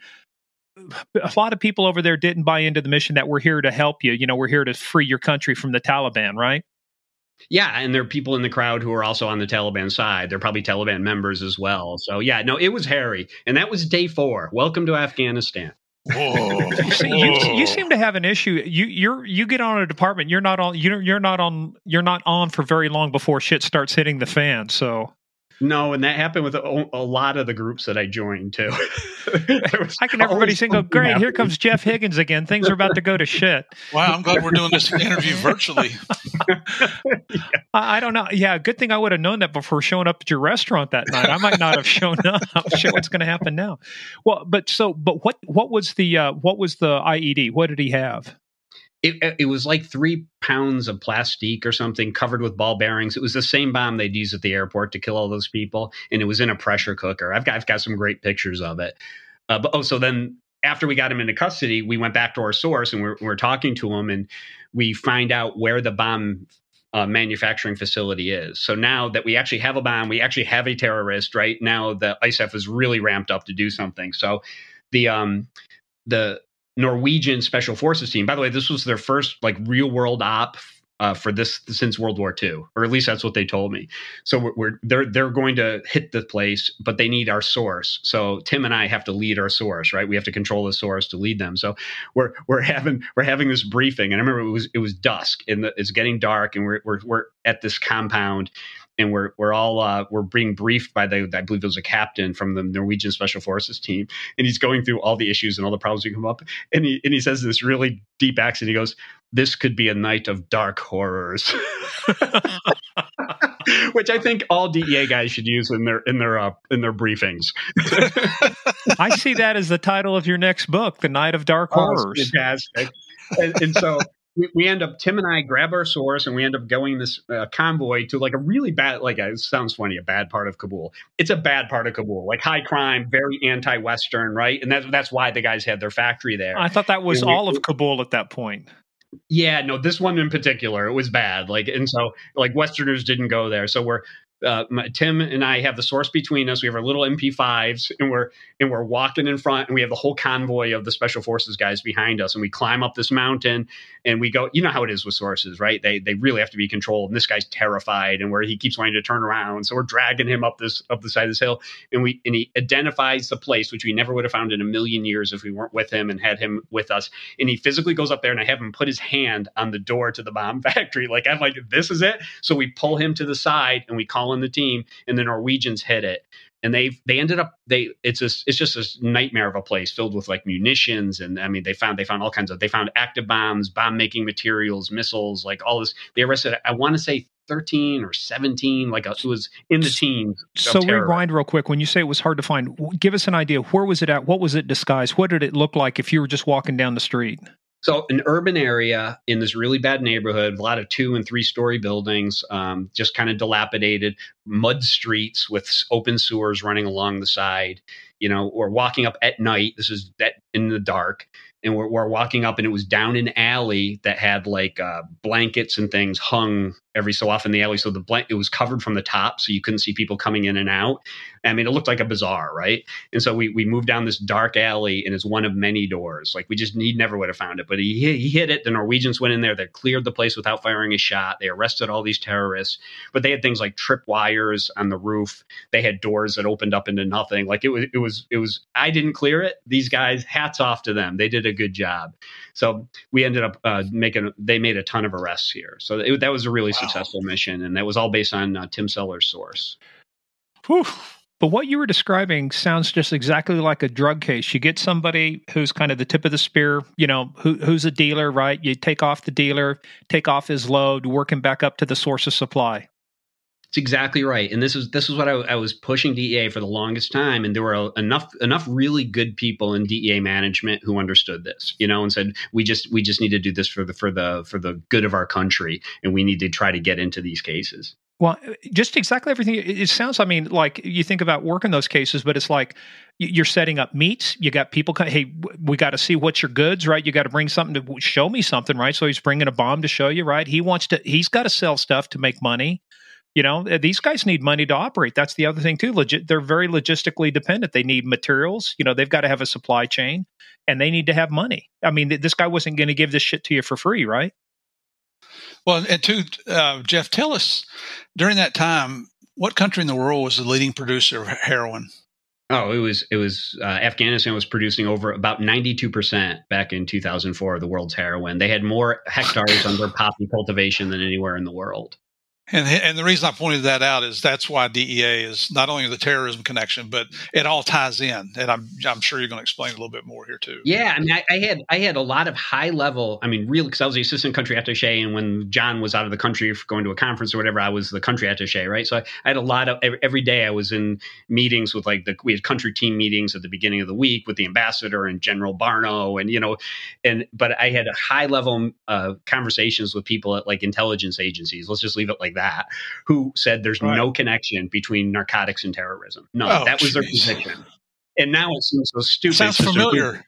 a lot of people over there didn't buy into the mission that we're here to help you. You know, we're here to free your country from the Taliban, right? Yeah, and there are people in the crowd who are also on the Taliban side. They're probably Taliban members as well. So, yeah, no, it was hairy. And that was day four. Welcome to Afghanistan. Whoa. you, you seem to have an issue. You you're you get on a department. You're not on. You're you're not on. You're not on for very long before shit starts hitting the fan. So. No, and that happened with a, a lot of the groups that I joined, too. I can everybody saying, oh, great, happening. Here comes Jeff Higgins again. Things are about to go to shit. Wow, I'm glad we're doing this interview virtually. yeah. I, I don't know. Yeah, good thing I would have known that before showing up at your restaurant that night. I might not have shown up. Shit, what's going to happen now? Well, but so, but what what was the uh, what was the I E D? What did he have? It, it was like three pounds of plastique or something covered with ball bearings. It was the same bomb they'd use at the airport to kill all those people. And it was in a pressure cooker. I've got, I've got some great pictures of it. Uh, but oh, so then after we got him into custody, we went back to our source and we're, we're talking to him, and we find out where the bomb uh, manufacturing facility is. So now that we actually have a bomb, we actually have a terrorist, right? Now the I S A F is really ramped up to do something. So the, um, the, Norwegian Special Forces team. By the way, this was their first like real world op uh, for this since World War Two, or at least that's what they told me. So we're, we're they're they're going to hit the place, but they need our source. So Tim and I have to lead our source, right? We have to control the source to lead them. So we're we're having we're having this briefing, and I remember it was it was dusk and the, it's getting dark, and we're we're we're at this compound. and we're we're all uh, we're being briefed by the I believe it was a captain from the Norwegian Special Forces team, and he's going through all the issues and all the problems that come up, and he and he says this really deep accent. He goes, "This could be a night of dark horrors," which I think all D E A guys should use in their in their uh, in their briefings. I see that as the title of your next book, The Night of Dark Oh, Horrors. it's fantastic. and, and so we, we end up, Tim and I grab our source, and we end up going this uh, convoy to like a really bad, like it sounds funny, a bad part of Kabul. It's a bad part of Kabul, like high crime, very anti-Western, right? And that's that's why the guys had their factory there. I thought that was And we- all of Kabul at that point. Yeah, no, this one in particular, it was bad. Like, and so like Westerners didn't go there. So we're uh, my, Tim and I have the source between us. We have our little M P fives, and we're and we're walking in front, and we have the whole convoy of the Special Forces guys behind us. And we climb up this mountain, and we go. You know how it is with sources, right? They they really have to be controlled. And this guy's terrified, and where he keeps wanting to turn around. So we're dragging him up this up the side of this hill, and we and he identifies the place, which we never would have found in a million years if we weren't with him and had him with us. And he physically goes up there, and I have him put his hand on the door to the bomb factory. Like, I'm like, this is it. So we pull him to the side, and we call in the team, and the Norwegians hit it. And they they ended up they it's a, it's just a nightmare of a place filled with like munitions, and I mean they found they found all kinds of they found active bombs, bomb making materials, missiles, like all this. They arrested, I want to say thirteen or seventeen, like a, it was in the teens. So rewind real quick. When you say it was hard to find, give us an idea. Where was it at? What was it disguised? What did it look like if you were just walking down the street? So an urban area in this really bad neighborhood, a lot of two and three story buildings, um, just kind of dilapidated, mud streets with open sewers running along the side. You know, we're walking up at night. This is that in the dark. And we're, we're walking up, and it was down an alley that had like uh, blankets and things hung every so often in the alley. So the blank, it was covered from the top, so you couldn't see people coming in and out. I mean, it looked like a bazaar, right? And so we we moved down this dark alley, and it's one of many doors. Like we just he never would have found it, but he he hit it. The Norwegians went in there, they cleared the place without firing a shot. They arrested all these terrorists, but they had things like trip wires on the roof. They had doors that opened up into nothing. Like it was it was it was. I didn't clear it. These guys, hats off to them. They did a good job. So we ended up uh, making, they made a ton of arrests here. So it, that was a really wow. successful mission. And that was all based on uh, Tim Seller's source. Whew. But what you were describing sounds just exactly like a drug case. You get somebody who's kind of the tip of the spear, you know, who, who's a dealer, right? You take off the dealer, take off his load, work him back up to the source of supply. It's exactly right, and this is this is what I, I was pushing D E A for the longest time, and there were enough enough really good people in D E A management who understood this, you know, and said we just we just need to do this for the for the for the good of our country, and we need to try to get into these cases. Well, just exactly everything. It sounds, I mean, like you think about working those cases, but it's like you're setting up meets. You got people, hey, we got to see what's your goods, right? You got to bring something to show me something, right? So he's bringing a bomb to show you, right? He wants to, he's got to sell stuff to make money. You know, these guys need money to operate. That's the other thing too. Legit, they're very logistically dependent. They need materials. You know, they've got to have a supply chain, and they need to have money. I mean, this guy wasn't going to give this shit to you for free, right? Well, and to uh, Jeff, tell us during that time, what country in the world was the leading producer of heroin? Oh, it was it was uh, Afghanistan was producing over about ninety-two percent back in two thousand four of the world's heroin. They had more hectares under poppy cultivation than anywhere in the world. And and the reason I pointed that out is that's why D E A is not only the terrorism connection, but it all ties in. And I'm I'm sure you're going to explain a little bit more here too. Yeah, I mean, I, I had I had a lot of high level. I mean, really, because I was the assistant country attaché, and when John was out of the country for going to a conference or whatever, I was the country attaché, right? So I, I had a lot of every, every day I was in meetings with like the we had country team meetings at the beginning of the week with the ambassador and General Barno, and you know, and but I had high level uh, conversations with people at like intelligence agencies. Let's just leave it like that. That, who said there's right. no connection between narcotics and terrorism. No, oh, that was geez. their position. And now it seems so stupid. Sounds familiar.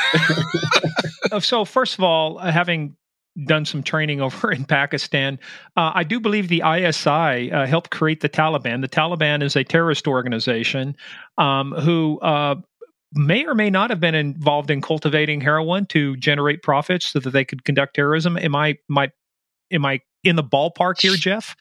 So first of all, having done some training over in Pakistan, uh, I do believe the I S I uh, helped create the Taliban. The Taliban is a terrorist organization um, who uh, may or may not have been involved in cultivating heroin to generate profits so that they could conduct terrorism. Am I, my, am I in the ballpark here, Jeff?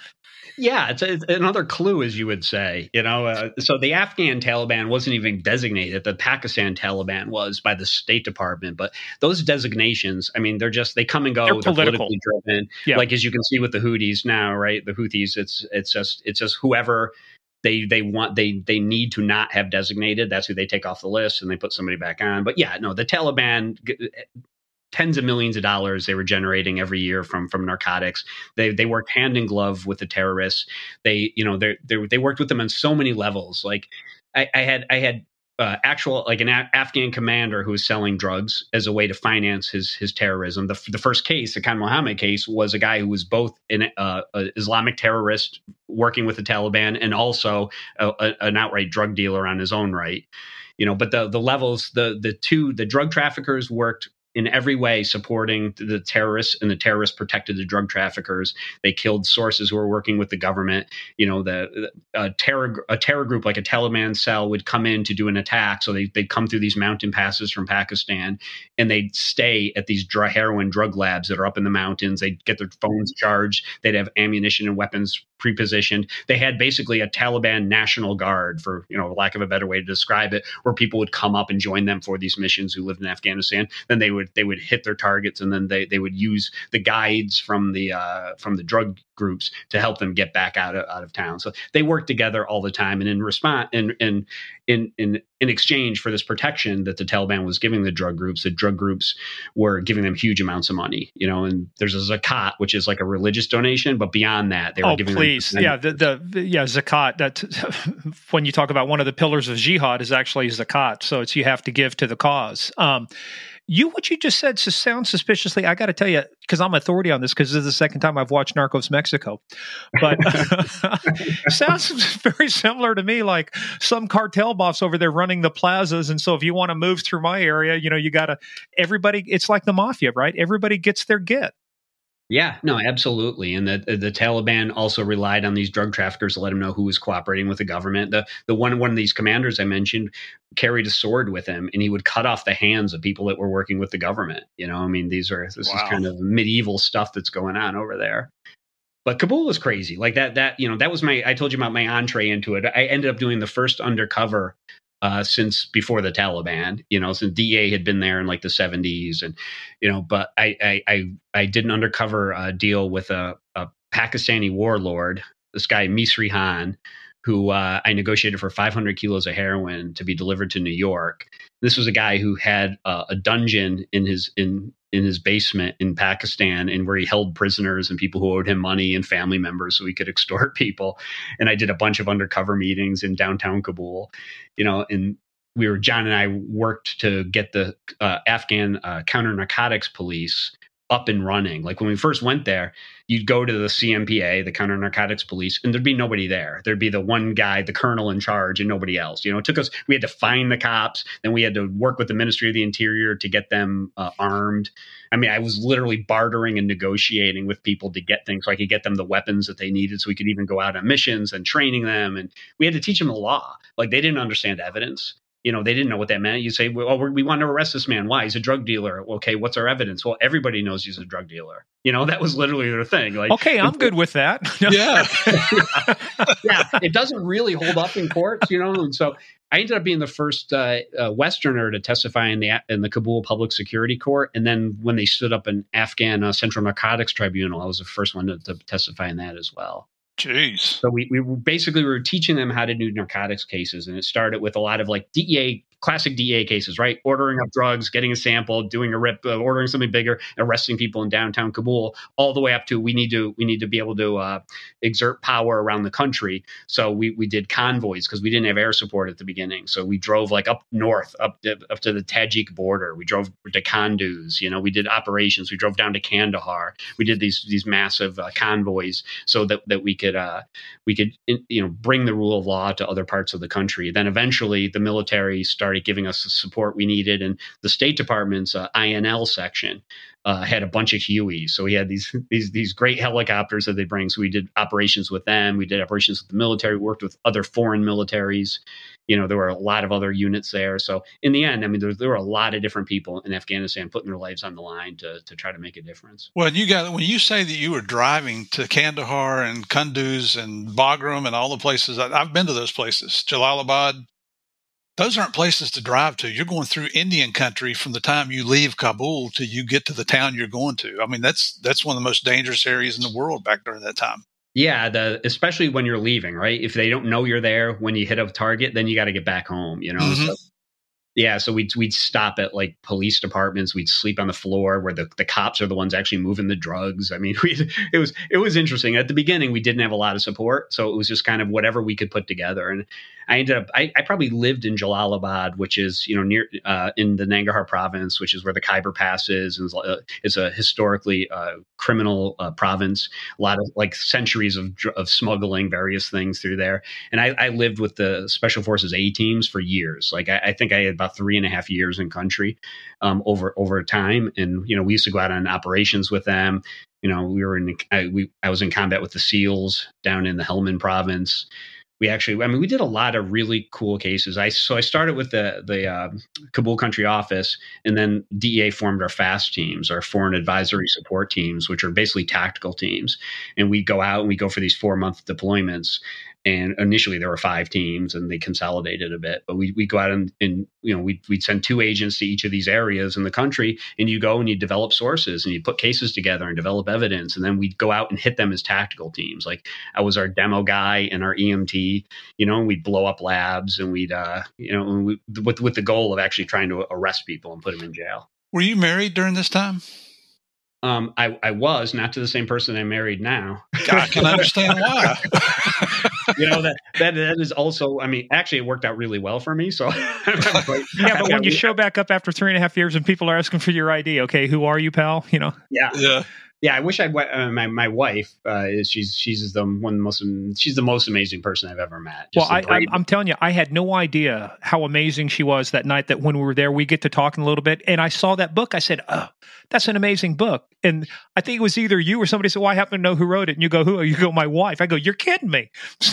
Yeah, it's, a, it's another clue, as you would say. You know, uh, so the Afghan Taliban wasn't even designated. The Pakistan Taliban was by the State Department. But those designations, I mean, they're just they come and go. They're They're political. politically driven. Yeah. Like as you can see with the Houthis now, right? The Houthis, it's it's just it's just whoever they they want they they need to not have designated. That's who they take off the list and they put somebody back on. But yeah, no, the Taliban. Tens of millions of dollars they were generating every year from from narcotics. They they worked hand in glove with the terrorists. They you know they they they worked with them on so many levels. Like I, I had I had uh, actual like an a- Afghan commander who was selling drugs as a way to finance his his terrorism. The the first case, the Khan Mohammed case, was a guy who was both an uh, a Islamic terrorist working with the Taliban and also a, a, an outright drug dealer on his own right. You know, but the the levels the the two the drug traffickers worked in every way supporting the terrorists, and the terrorists protected the drug traffickers. They killed sources who were working with the government. You know, the, the a terror a terror group like a Taliban cell would come in to do an attack. So they they'd come through these mountain passes from Pakistan, and they'd stay at these dry heroin drug labs that are up in the mountains. They'd get their phones charged. They'd have ammunition and weapons pre-positioned. They had basically a Taliban National Guard, for you know, lack of a better way to describe it, where people would come up and join them for these missions who lived in Afghanistan. Then they would they would hit their targets, and then they they would use the guides from the uh, from the drug groups to help them get back out of out of town. So they worked together all the time. And in response, in in in in in exchange for this protection that the Taliban was giving the drug groups, the drug groups were giving them huge amounts of money. You know, and there's a zakat, which is like a religious donation, but beyond that, they were oh, giving please. them. Yeah, the, the, the yeah zakat. That when you talk about one of the pillars of jihad is actually zakat. So it's you have to give to the cause. Um, You, what you just said sounds suspiciously. I got to tell you, because I'm authority on this, because this is the second time I've watched Narcos Mexico, but sounds very similar to me. Like some cartel boss over there running the plazas, and so if you want to move through my area, you know, you got to. Everybody, it's like the mafia, right? Everybody gets their get. Yeah, no, absolutely. And the the Taliban also relied on these drug traffickers to let them know who was cooperating with the government. The the one one of these commanders I mentioned carried a sword with him, and he would cut off the hands of people that were working with the government. You know, I mean, these are this wow. is kind of medieval stuff that's going on over there. But Kabul was crazy. Like that that you know that was my I told you about my entree into it. I ended up doing the first undercover Uh, since before the Taliban, you know, since D E A had been there in like the seventies, and you know, but I I I, I did an undercover uh, deal with a, a Pakistani warlord, this guy Misri Khan, who uh, I negotiated for five hundred kilos of heroin to be delivered to New York. This was a guy who had uh, a dungeon in his in in his basement in Pakistan, and where he held prisoners and people who owed him money and family members, so he could extort people. And I did a bunch of undercover meetings in downtown Kabul, you know, and we were John and I worked to get the uh, Afghan uh, counter narcotics police up and running. Like when we first went there, you'd go to the C M P A, the counter narcotics police, and there'd be nobody there. There'd be the one guy, the colonel in charge, and nobody else. You know, it took us, we had to find the cops, then we had to work with the Ministry of the Interior to get them uh, armed. I mean, I was literally bartering and negotiating with people to get things so I could get them the weapons that they needed so we could even go out on missions and training them. And we had to teach them the law. Like they didn't understand evidence. You know, they didn't know what that meant. You say, well, we want to arrest this man. Why? He's a drug dealer. Okay, what's our evidence? Well, everybody knows he's a drug dealer. You know, that was literally their thing. Like, okay, I'm good with that. yeah. yeah, it doesn't really hold up in courts, you know. And so I ended up being the first uh, uh, Westerner to testify in the in the Kabul Public Security Court. And then when they stood up an Afghan uh, Central Narcotics Tribunal, I was the first one to, to testify in that as well. Jeez. So we, we basically were teaching them how to do narcotics cases. And it started with a lot of like D E A, classic D E A cases, right? Ordering up drugs, getting a sample, doing a rip, uh, ordering something bigger, arresting people in downtown Kabul, all the way up to we need to we need to be able to uh, exert power around the country. So we we did convoys because we didn't have air support at the beginning. So we drove like up north, up to, up to the Tajik border. We drove to Kunduz. You know, we did operations. We drove down to Kandahar. We did these these massive uh, convoys so that that we could uh, we could you know bring the rule of law to other parts of the country. Then eventually the military started started giving us the support we needed. And the State Department's uh, I N L section uh, had a bunch of Hueys. So we had these these these great helicopters that they bring. So we did operations with them. We did operations with the military. We worked with other foreign militaries. You know, there were a lot of other units there. So in the end, I mean, there, there were a lot of different people in Afghanistan putting their lives on the line to to try to make a difference. Well, you got when you say that you were driving to Kandahar and Kunduz and Bagram and all the places, I, I've been to those places, Jalalabad. Those aren't places to drive to. You're going through Indian country from the time you leave Kabul till you get to the town you're going to. I mean, that's that's one of the most dangerous areas in the world back during that time. Yeah, the especially when you're leaving, right? If they don't know you're there when you hit a target, then you got to get back home, you know? Mm-hmm. So, yeah, so we'd, we'd stop at like police departments. We'd sleep on the floor where the, the cops are the ones actually moving the drugs. I mean, we it was it was interesting. At the beginning, we didn't have a lot of support. So it was just kind of whatever we could put together. And I ended up, I, I probably lived in Jalalabad, which is, you know, near uh, in the Nangarhar province, which is where the Khyber Pass is. And uh, it's a historically uh, criminal uh, province. A lot of like centuries of of smuggling various things through there. And I, I lived with the Special Forces A teams for years. Like I, I think I had about three and a half years in country um, over over time. And, you know, we used to go out on operations with them. You know, we were in, I, we, I was in combat with the SEALs down in the Helmand province. We actually, I mean, we did a lot of really cool cases. I so I started with the the uh, Kabul country office, and then D E A formed our FAST teams, our foreign advisory support teams, which are basically tactical teams. And we go out and we go for these four month deployments. And initially there were five teams, and they consolidated a bit. But we we go out and, and you know we we'd send two agents to each of these areas in the country, and you go and you develop sources and you put cases together and develop evidence, and then we'd go out and hit them as tactical teams. Like I was our demo guy and our E M T, you know, and we'd blow up labs, and we'd uh you know and we, with with the goal of actually trying to arrest people and put them in jail. Were you married during this time? Um, I, I was not to the same person I'm married now. I can understand why. You know, that, that that is also, I mean, actually it worked out really well for me. So yeah, but when you show back up after three and a half years and people are asking for your I D, okay, who are you, pal? You know? Yeah. Yeah. Yeah, I wish I'd. Uh, my my wife uh, is she's she's the one most she's the most amazing person I've ever met. Just well, I, I'm, I'm telling you, I had no idea how amazing she was that night. That when we were there, we get to talking a little bit, and I saw that book. I said, "Oh, that's an amazing book." And I think it was either you or somebody said, "Well, I happen to know who wrote it." And you go, "Who?" You go, "My wife." I go, "You're kidding me." So,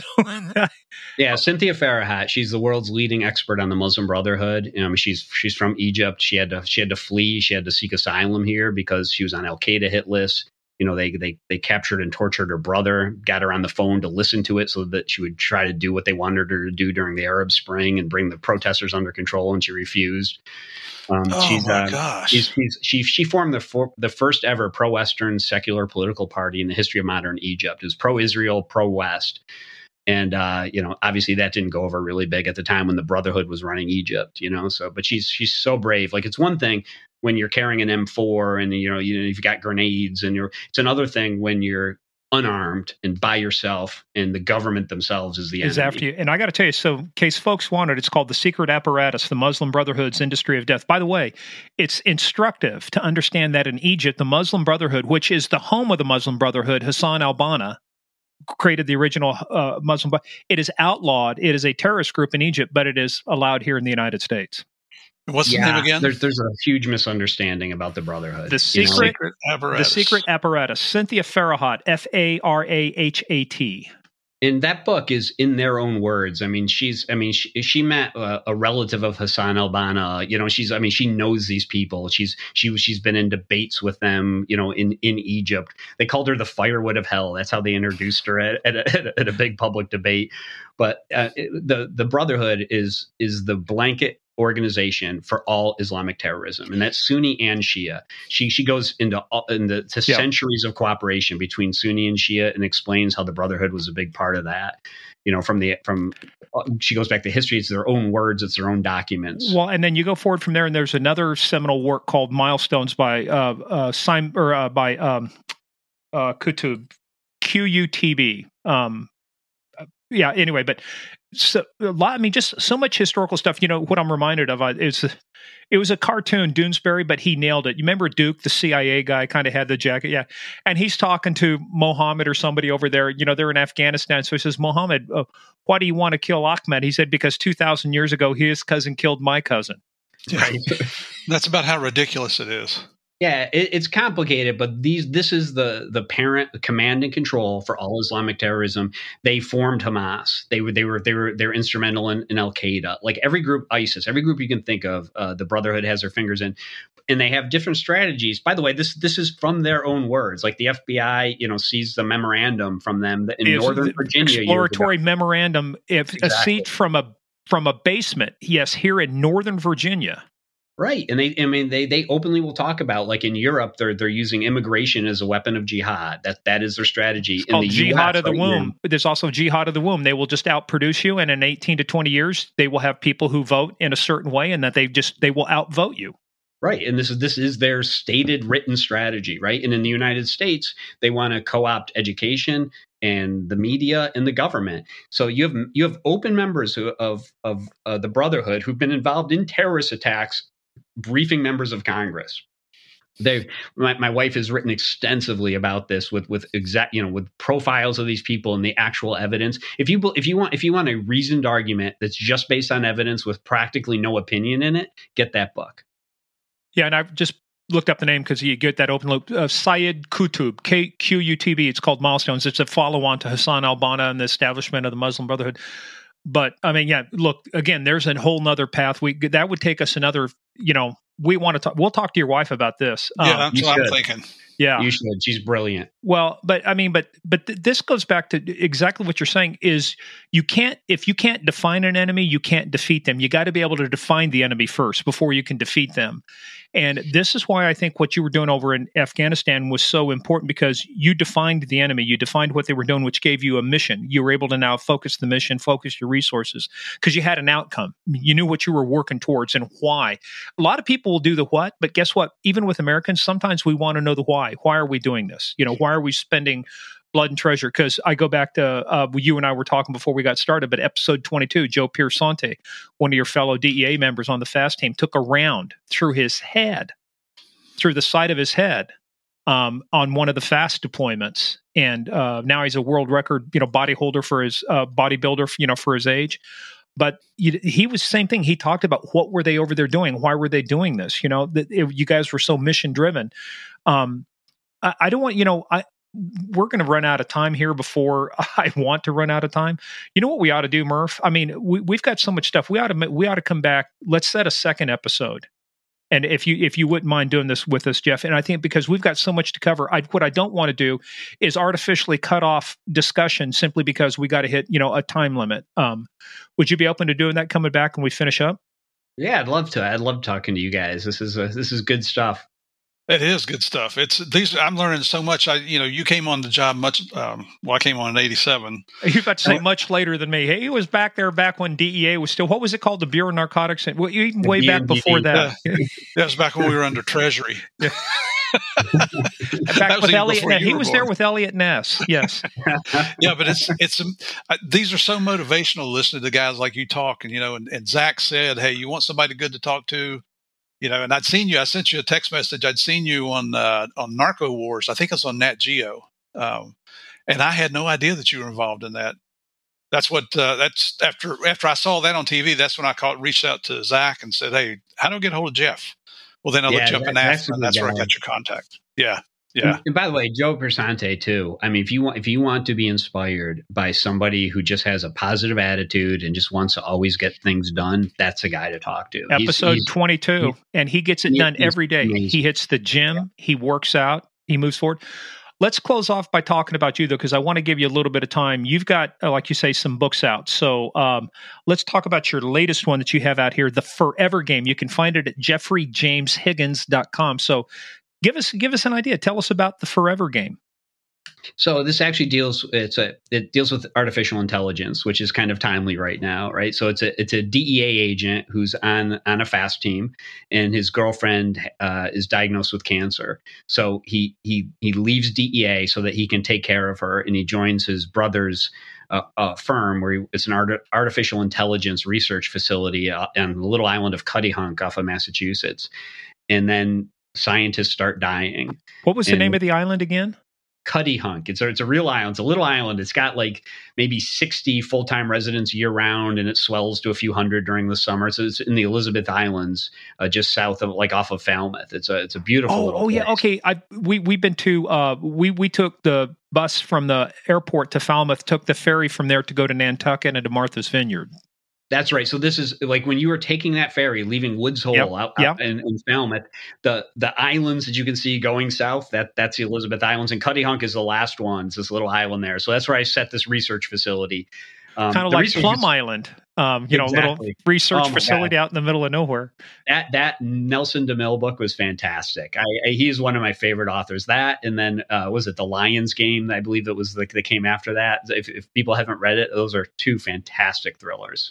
yeah, Cynthia Farahat. She's the world's leading expert on the Muslim Brotherhood. Um, she's she's from Egypt. She had to she had to flee. She had to seek asylum here because she was on Al Qaeda hit list. You know, they they they captured and tortured her brother, got her on the phone to listen to it so that she would try to do what they wanted her to do during the Arab Spring and bring the protesters under control, and she refused. Um, oh she's, my uh, gosh! She's, she's, she she formed the for, the first ever pro-Western secular political party in the history of modern Egypt. It was pro-Israel, pro-West. And, uh, you know, obviously that didn't go over really big at the time when the Brotherhood was running Egypt, you know, so, but she's, she's so brave. Like, it's one thing when you're carrying an M four and, you know, you, you've got grenades and you're, it's another thing when you're unarmed and by yourself and the government themselves is the enemy. Is after you. And I got to tell you, so in case folks wanted, it's called The Secret Apparatus, the Muslim Brotherhood's Industry of Death. By the way, it's instructive to understand that in Egypt, the Muslim Brotherhood, which is the home of the Muslim Brotherhood, Hassan al-Banna, created the original uh, Muslim. It is outlawed. It is a terrorist group in Egypt, but it is allowed here in the United States. What's yeah, the name again? There's there's a huge misunderstanding about the Brotherhood. The secret, secret apparatus. The Secret Apparatus. Cynthia Farahat, F A R A H A T. And that book is in their own words. I mean, she's, I mean, she, she met a, a relative of Hassan al-Banna. You know, she's, I mean, she knows these people. She's, she, she's been in debates with them, you know, in, in Egypt. They called her the firewood of hell. That's how they introduced her at, at, a, at a big public debate. But uh, it, the, the Brotherhood is, is the blanket organization for all Islamic terrorism, and that's Sunni and Shia. She she goes into all, into to yeah. centuries of cooperation between Sunni and Shia, and explains how the Brotherhood was a big part of that. You know, from the from she goes back to history. It's their own words. It's their own documents. Well, and then you go forward from there, and there's another seminal work called Milestones by uh, uh, Simon or uh, by um, uh, Qutb, Q U T B. Um, yeah. Anyway, but so a lot. I mean, just so much historical stuff. You know what I'm reminded of uh, is it was a cartoon, Doonesbury, but he nailed it. You remember Duke, the C I A guy, kind of had the jacket, yeah. And he's talking to Mohammed or somebody over there. You know, they're in Afghanistan. So he says, Mohammed, uh, why do you want to kill Ahmed? He said, because two thousand years ago, his cousin killed my cousin. Right. That's about how ridiculous it is. Yeah, it, it's complicated, but these this is the the parent the command and control for all Islamic terrorism. They formed Hamas. They were they were they were they're instrumental in, in Al Qaeda. Like every group, ISIS, every group you can think of, uh, the Brotherhood has their fingers in, and they have different strategies. By the way, this this is from their own words. Like the F B I, you know, sees the memorandum from them in Is Northern the Virginia. exploratory memorandum. If Exactly. a seat from a from a basement, yes, here in Northern Virginia. Right. And they, I mean, they, they openly will talk about, like in Europe, they're, they're using immigration as a weapon of jihad. That, that is their strategy. It's called in the jihad U S of the right womb. now. There's also jihad of the womb. They will just outproduce you. And in eighteen to twenty years, they will have people who vote in a certain way and that they just, they will outvote you. Right. And this is, this is their stated written strategy. Right. And in the United States, they want to co-opt education and the media and the government. So you have, you have open members who, of, of uh, the Brotherhood who've been involved in terrorist attacks, briefing members of Congress. They, my, my wife has written extensively about this with with exact, you know, with profiles of these people and the actual evidence. If you if you want if you want a reasoned argument that's just based on evidence with practically no opinion in it, get that book. Yeah, and I've just looked up the name because you get that open loop. Uh, Syed Qutb, K Q U T B. It's called Milestones. It's a follow-on to Hassan al-Banna and the establishment of the Muslim Brotherhood. But I mean, yeah, look, again, there's a whole nother path. We that would take us another, you know, we want to talk, we'll talk to your wife about this. Yeah, Um, that's what I'm thinking. yeah. You should. She's brilliant. Well, but I mean, but but th- this goes back to exactly what you're saying is you can't, if you can't define an enemy, you can't defeat them. You got to be able to define the enemy first before you can defeat them. And this is why I think what you were doing over in Afghanistan was so important, because you defined the enemy, you defined what they were doing, which gave you a mission. You were able to now focus the mission, focus your resources, because you had an outcome. You knew what you were working towards and why. A lot of people will do the what, but guess what? Even with Americans, sometimes we want to know the why. Why are we doing this? You know, why are we spending blood and treasure? Because I go back to uh, you and I were talking before we got started, but episode twenty-two, Joe Piersante, one of your fellow D E A members on the FAST team, took a round through his head, through the side of his head, um, on one of the FAST deployments, and uh, now he's a world record, you know, body holder for his uh, bodybuilder, you know, for his age. But you, he was the same thing. He talked about what were they over there doing? Why were they doing this? You know, that you guys were so mission driven. Um, I, I don't want, you know, I. We're going to run out of time here before I want to run out of time. You know what we ought to do, Murph? I mean, we, we've got so much stuff. We ought to we ought to come back. Let's set a second episode, and if you if you wouldn't mind doing this with us, Jeff. And I think because we've got so much to cover, I, what I don't want to do is artificially cut off discussion simply because we got to hit, you know, a time limit. Um, would you be open to doing that? Coming back when we finish up? Yeah, I'd love to. I'd love talking to you guys. This is a, this is good stuff. It is good stuff. It's these. I'm learning so much. I, you know, you came on the job much. Um, well, I came on in eighty-seven. You're about to say much later than me. Hey, he was back there back when D E A was still. What was it called? The Bureau of Narcotics. Well, even way B N D. back before that. Yeah. That was back when we were under Treasury. Yeah. Back with Elliot. Ness. He was born. There with Elliot Ness. Yes. Yeah, but it's it's um, uh, these are so motivational. Listening to guys like you talk, and you know, and, and Zach said, "Hey, you want somebody good to talk to." You know, and I'd seen you. I sent you a text message. I'd seen you on uh, on Narco Wars. I think it was on Nat Geo, um, and I had no idea that you were involved in that. That's what. Uh, that's after after I saw that on T V. That's when I called, reached out to Zach and said, "Hey, how do I get a hold of Jeff?" Well, then I looked yeah, you up in that's, Africa, and that's where I got your contact. Yeah. Yeah. And, and by the way, Joe Piersante too. I mean, if you want, if you want to be inspired by somebody who just has a positive attitude and just wants to always get things done, that's a guy to talk to. Episode he's, he's, twenty-two, he's, and he gets it he, done every day. Amazing. He hits the gym, yeah. He works out, he moves forward. Let's close off by talking about you, though, because I want to give you a little bit of time. You've got, uh, like you say, some books out. So um, let's talk about your latest one that you have out here, The Forever Game. You can find it at jeffrey james higgins dot com. So give us give us an idea. Tell us about The Forever Game. So this actually deals it's a it deals with artificial intelligence, which is kind of timely right now, right? So it's a it's a D E A agent who's on on a FAST team, and his girlfriend uh, is diagnosed with cancer. So he he he leaves D E A so that he can take care of her, and he joins his brother's uh, uh, firm where he, it's an art, artificial intelligence research facility uh, on the little island of Cuttyhunk off of Massachusetts, and then scientists start dying. What was the and, name of the island again? Cuttyhunk. It's a, it's a real island. It's a little island. It's got like maybe sixty full-time residents year round, and it swells to a few hundred during the summer. So it's in the Elizabeth Islands, uh, just south of like off of Falmouth. It's a it's a beautiful. Oh, little oh place. yeah. Okay. I we we've been to uh we we took the bus from the airport to Falmouth, took the ferry from there to go to Nantucket and to Martha's Vineyard. That's right. So this is like when you were taking that ferry, leaving Woods Hole Yep, out, yep. out in, in Falmouth, the the islands that you can see going south, that that's the Elizabeth Islands, and Cuttyhunk is the last one. It's this little island there. So that's where I set this research facility. Um, kind of the like research Plum is- Island, um, you know, Exactly. little research Oh my facility God. out in the middle of nowhere. That that Nelson DeMille book was fantastic. I, I, he's one of my favorite authors. That and then uh, was it The Lions Game? I believe it was the that came after that. If, if people haven't read it, those are two fantastic thrillers.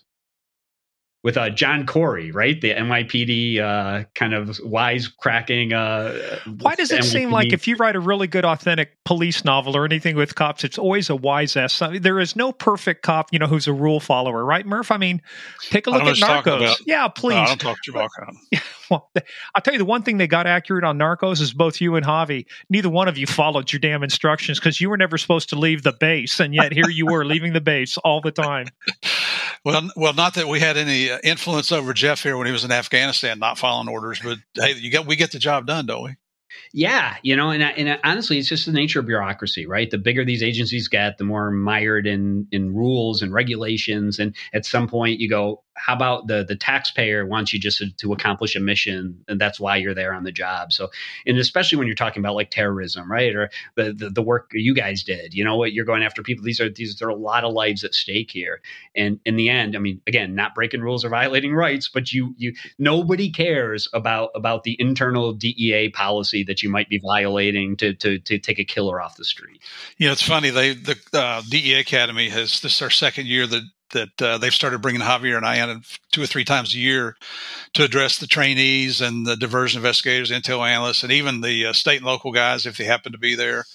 With uh, John Corey, right? The N Y P D uh, kind of wisecracking. Uh, Why does it N Y P D. seem like if you write a really good, authentic police novel or anything with cops, it's always a wise ass? I mean, there is no perfect cop, you know, who's a rule follower, right, Murph? I mean, take a I look know at what you're talking Narcos. about. Yeah, No, please. I don't talk to you about that. Well, I'll tell you the one thing they got accurate on Narcos is both you and Javi. Neither one of you followed your damn instructions because you were never supposed to leave the base, and yet here you were leaving the base all the time. Well, well, not that we had any uh, influence over Jeff here when he was in Afghanistan, not following orders, but hey, you get we get the job done, don't we? Yeah, you know, and and honestly, it's just the nature of bureaucracy, right? The bigger these agencies get, the more mired in in rules and regulations, and at some point, you go, how about the the taxpayer wants you just to, to accomplish a mission, and that's why you're there on the job. So, and especially when you're talking about like terrorism, right, or the the, the work you guys did, you know, what you're going after people. These are these there are a lot of lives at stake here, and in the end, I mean, again, not breaking rules or violating rights, but you you nobody cares about about the internal D E A policy that you might be violating to to to take a killer off the street. You know, it's funny. They the uh, D E A Academy has this is our second year that that uh, they've started bringing Javier and I in two or three times a year to address the trainees and the diversion investigators, intel analysts, and even the uh, state and local guys if they happen to be there.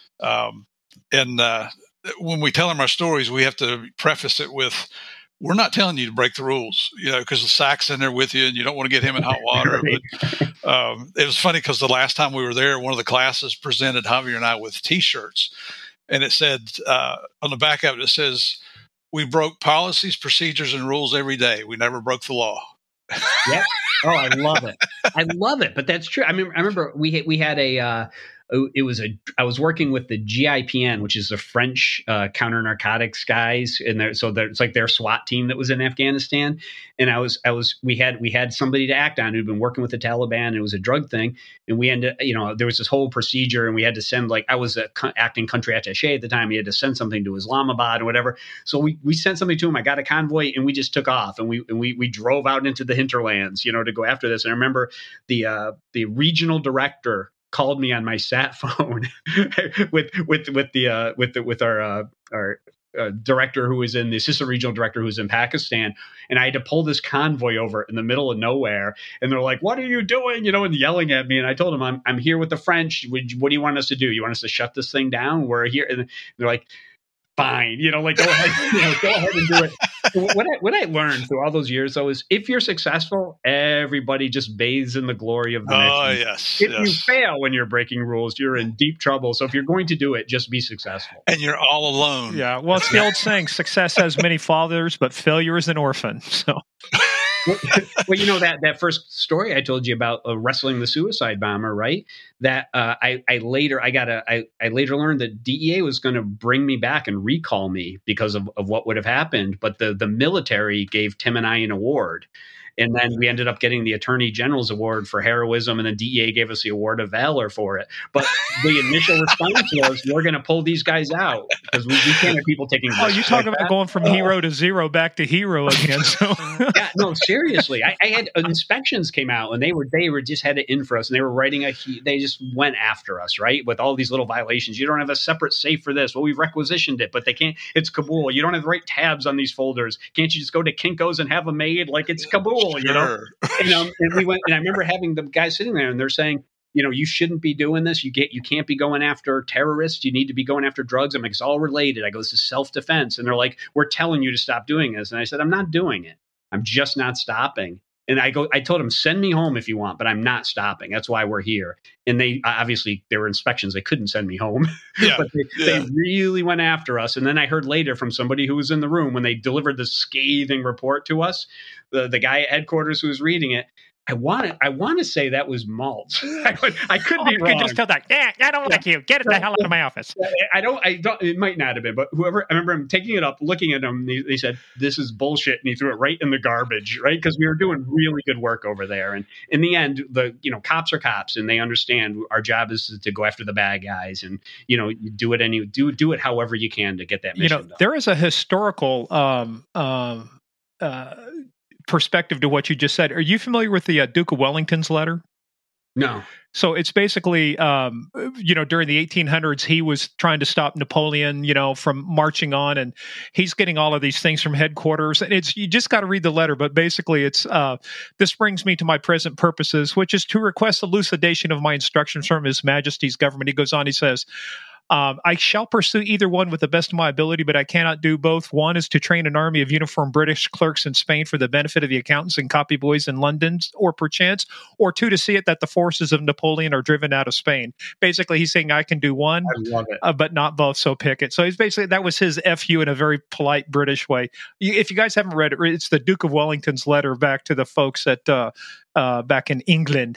Um, and uh, when we tell them our stories, we have to preface it with, we're not telling you to break the rules, you know, because the Sack's in there with you and you don't want to get him in hot water. Right. But um, it was funny because the last time we were there, one of the classes presented Javier and I with T-shirts. And it said, uh, on the back of it, it says, we broke policies, procedures, and rules every day. We never broke the law. Yep. Oh, I love it. I love it. But that's true. I mean, I remember we had, we had a, uh, it was a, I was working with the G I P N, which is the French uh, counter narcotics guys. And they're, so it's like their SWAT team that was in Afghanistan. And I was, I was, we had, we had somebody to act on who'd been working with the Taliban, and it was a drug thing. And we ended, you know, there was this whole procedure, and we had to send, like, I was a co- acting country attaché at the time. He had to send something to Islamabad or whatever. So we, we sent something to him. I got a convoy, and we just took off, and we, and we, we drove out into the hinterlands, you know, to go after this. And I remember the, uh, the regional director called me on my sat phone with with with the uh, with the with our uh, our uh, director who was in the assistant regional director who was in Pakistan, and I had to pull this convoy over in the middle of nowhere, and they're like, "What are you doing?" You know, and yelling at me, and I told them, "I'm I'm here with the French. What do you want us to do? You want us to shut this thing down? We're here." And they're like, "Fine, you know, like go ahead, you know, go ahead and do it." What I, what I learned through all those years, though, is if you're successful, everybody just bathes in the glory of the Oh, mission. yes. If yes. you fail when you're breaking rules, you're in deep trouble. So if you're going to do it, just be successful. And you're all alone. Yeah, well, it's the old saying: success has many fathers, but failure is an orphan. So. well, well, you know, that that first story I told you about uh, wrestling the suicide bomber, right? That uh, I, I later I got a I, I later learned that D E A was going to bring me back and recall me because of, of what would have happened, but the the military gave Tim and I an award. And then we ended up getting the Attorney General's Award for heroism, and then D E A gave us the Award of Valor for it. But the initial response was, we're going to pull these guys out because we, we can't have people taking risks. Oh, you talk like about that. going from hero to zero back to hero again. So Yeah, no, seriously. I, I had inspections came out, and they were they were just had it in for us, and they were writing a they just went after us, right, with all these little violations. You don't have a separate safe for this. Well, we've requisitioned it, but they can't. It's Kabul. You don't have the right tabs on these folders. Can't you just go to Kinko's and have them made like it's Kabul? Sure. You know, and, um, and we went, and I remember having the guys sitting there, and they're saying, you know, you shouldn't be doing this. You get, you can't be going after terrorists. You need to be going after drugs. I'm like, it's all related. I go, this is self-defense. And they're like, we're telling you to stop doing this. And I said, I'm not doing it. I'm just not stopping. And I go, I told them, send me home if you want, but I'm not stopping. That's why we're here. And they obviously, there were inspections. They couldn't send me home, Yeah, but they, yeah. they really went after us. And then I heard later from somebody who was in the room when they delivered the scathing report to us, the, the guy at headquarters who was reading it, I want to, I want to say that was Maltz. I could, I could oh, be you wrong. could just tell that. Yeah, I don't like you. Get it the hell out of my office. I don't, I don't, it might not have been, but whoever, I remember him taking it up, looking at him, they, they said, this is bullshit. And he threw it right in the garbage, right? Because we were doing really good work over there. And in the end, the, you know, cops are cops, and they understand our job is to go after the bad guys. And, you know, you do it any, do, do it however you can to get that mission You know, done. there is a historical, um, um, uh, perspective to what you just said. Are you familiar with the uh, Duke of Wellington's letter? No. So it's basically, um, you know, during the eighteen hundreds, he was trying to stop Napoleon, you know, from marching on, and he's getting all of these things from headquarters. And it's, you just got to read the letter, but basically it's, uh, this brings me to my present purposes, which is to request elucidation of my instructions from His Majesty's government. He goes on, he says, Um, I shall pursue either one with the best of my ability, but I cannot do both. One is to train an army of uniformed British clerks in Spain for the benefit of the accountants and copy boys in London, or perchance, or two, to see it that the forces of Napoleon are driven out of Spain. Basically, he's saying I can do one, I love it. uh, but not both, so pick it. So he's basically, that was his F U in a very polite British way. You, if you guys haven't read it, it's the Duke of Wellington's letter back to the folks at uh, uh, back in England.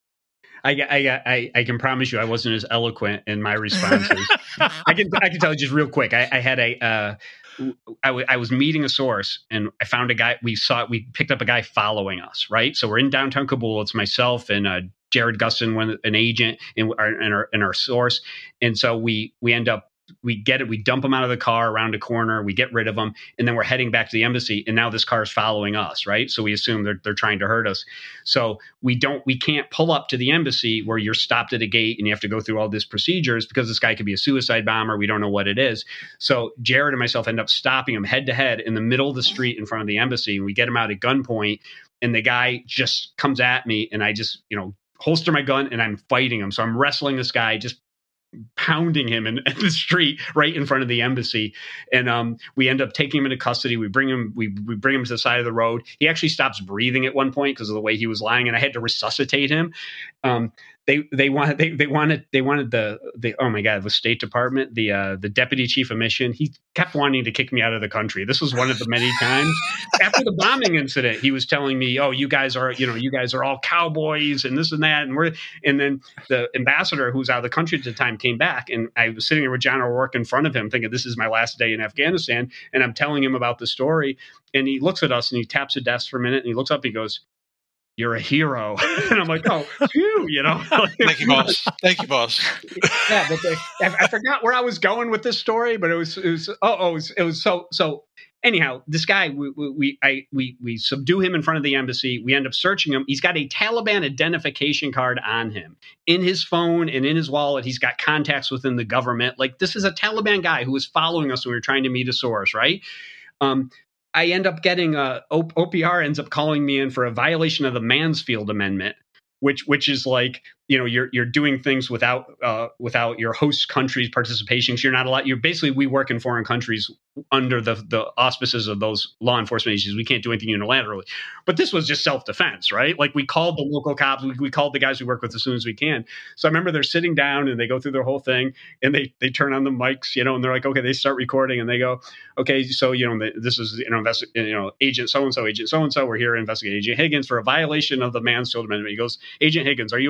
I, I, I, I can promise you I wasn't as eloquent in my responses. I can I can tell you just real quick. I, I had a uh, I, w- I was meeting a source, and I found a guy. We saw we picked up a guy following us. Right, so we're in downtown Kabul. It's myself and uh, Jared Gustin, one an agent, and our and our and our source. And so we we end up. We get it. We dump them out of the car around a corner. We get rid of them, and then we're heading back to the embassy. And now this car is following us, right? So we assume they're they're trying to hurt us. So we don't. We can't pull up to the embassy where you're stopped at a gate and you have to go through all these procedures because this guy could be a suicide bomber. We don't know what it is. So Jared and myself end up stopping him head to head in the middle of the street in front of the embassy. And we get him out at gunpoint, and the guy just comes at me, and I just you know holster my gun, and I'm fighting him. So I'm wrestling this guy, just pounding him in, in the street right in front of the embassy. And um, we end up taking him into custody. We bring him, we, we bring him to the side of the road. He actually stops breathing at one point because of the way he was lying, and I had to resuscitate him. Um, they they wanted they they wanted they wanted the the oh my god the State Department, the uh, the deputy chief of mission. He kept wanting to kick me out of the country. This was one of the many times after the bombing incident. He was telling me, "Oh, you guys are you know you guys are all cowboys and this and that." And we're and then the ambassador who was out of the country at the time came back, and I was sitting there with John O'Rourke in front of him, thinking this is my last day in Afghanistan, and I'm telling him about the story. And he looks at us and he taps a desk for a minute, and he looks up and he goes, "You're a hero." And I'm like, "Oh, phew," you know. Thank you, boss. Thank you, boss. Yeah, but they, I, I forgot where I was going with this story, but it was, it was, oh, oh it, was, it was so, so. Anyhow, this guy, we, we, I, we, we subdue him in front of the embassy. We end up searching him. He's got a Taliban identification card on him, in his phone and in his wallet. He's got contacts within the government. Like, this is a Taliban guy who was following us when we were trying to meet a source, right? Um, I end up getting a O P R ends up calling me in for a violation of the Mansfield Amendment, which which is like, you know, you're you're doing things without uh, without your host country's participation. So you're not allowed. You're basically, we work in foreign countries under the the auspices of those law enforcement agencies. We can't do anything unilaterally. But this was just self defense, right? Like, we called the local cops. We, we called the guys we work with as soon as we can. So I remember they're sitting down and they go through their whole thing, and they they turn on the mics, you know, and they're like, okay, they start recording, and they go, okay, so you know, this is you know, invest, you know, agent so and so, agent so and so. We're here investigating Agent Higgins for a violation of the Mansfield Amendment. He goes, Agent Higgins, are you aware of the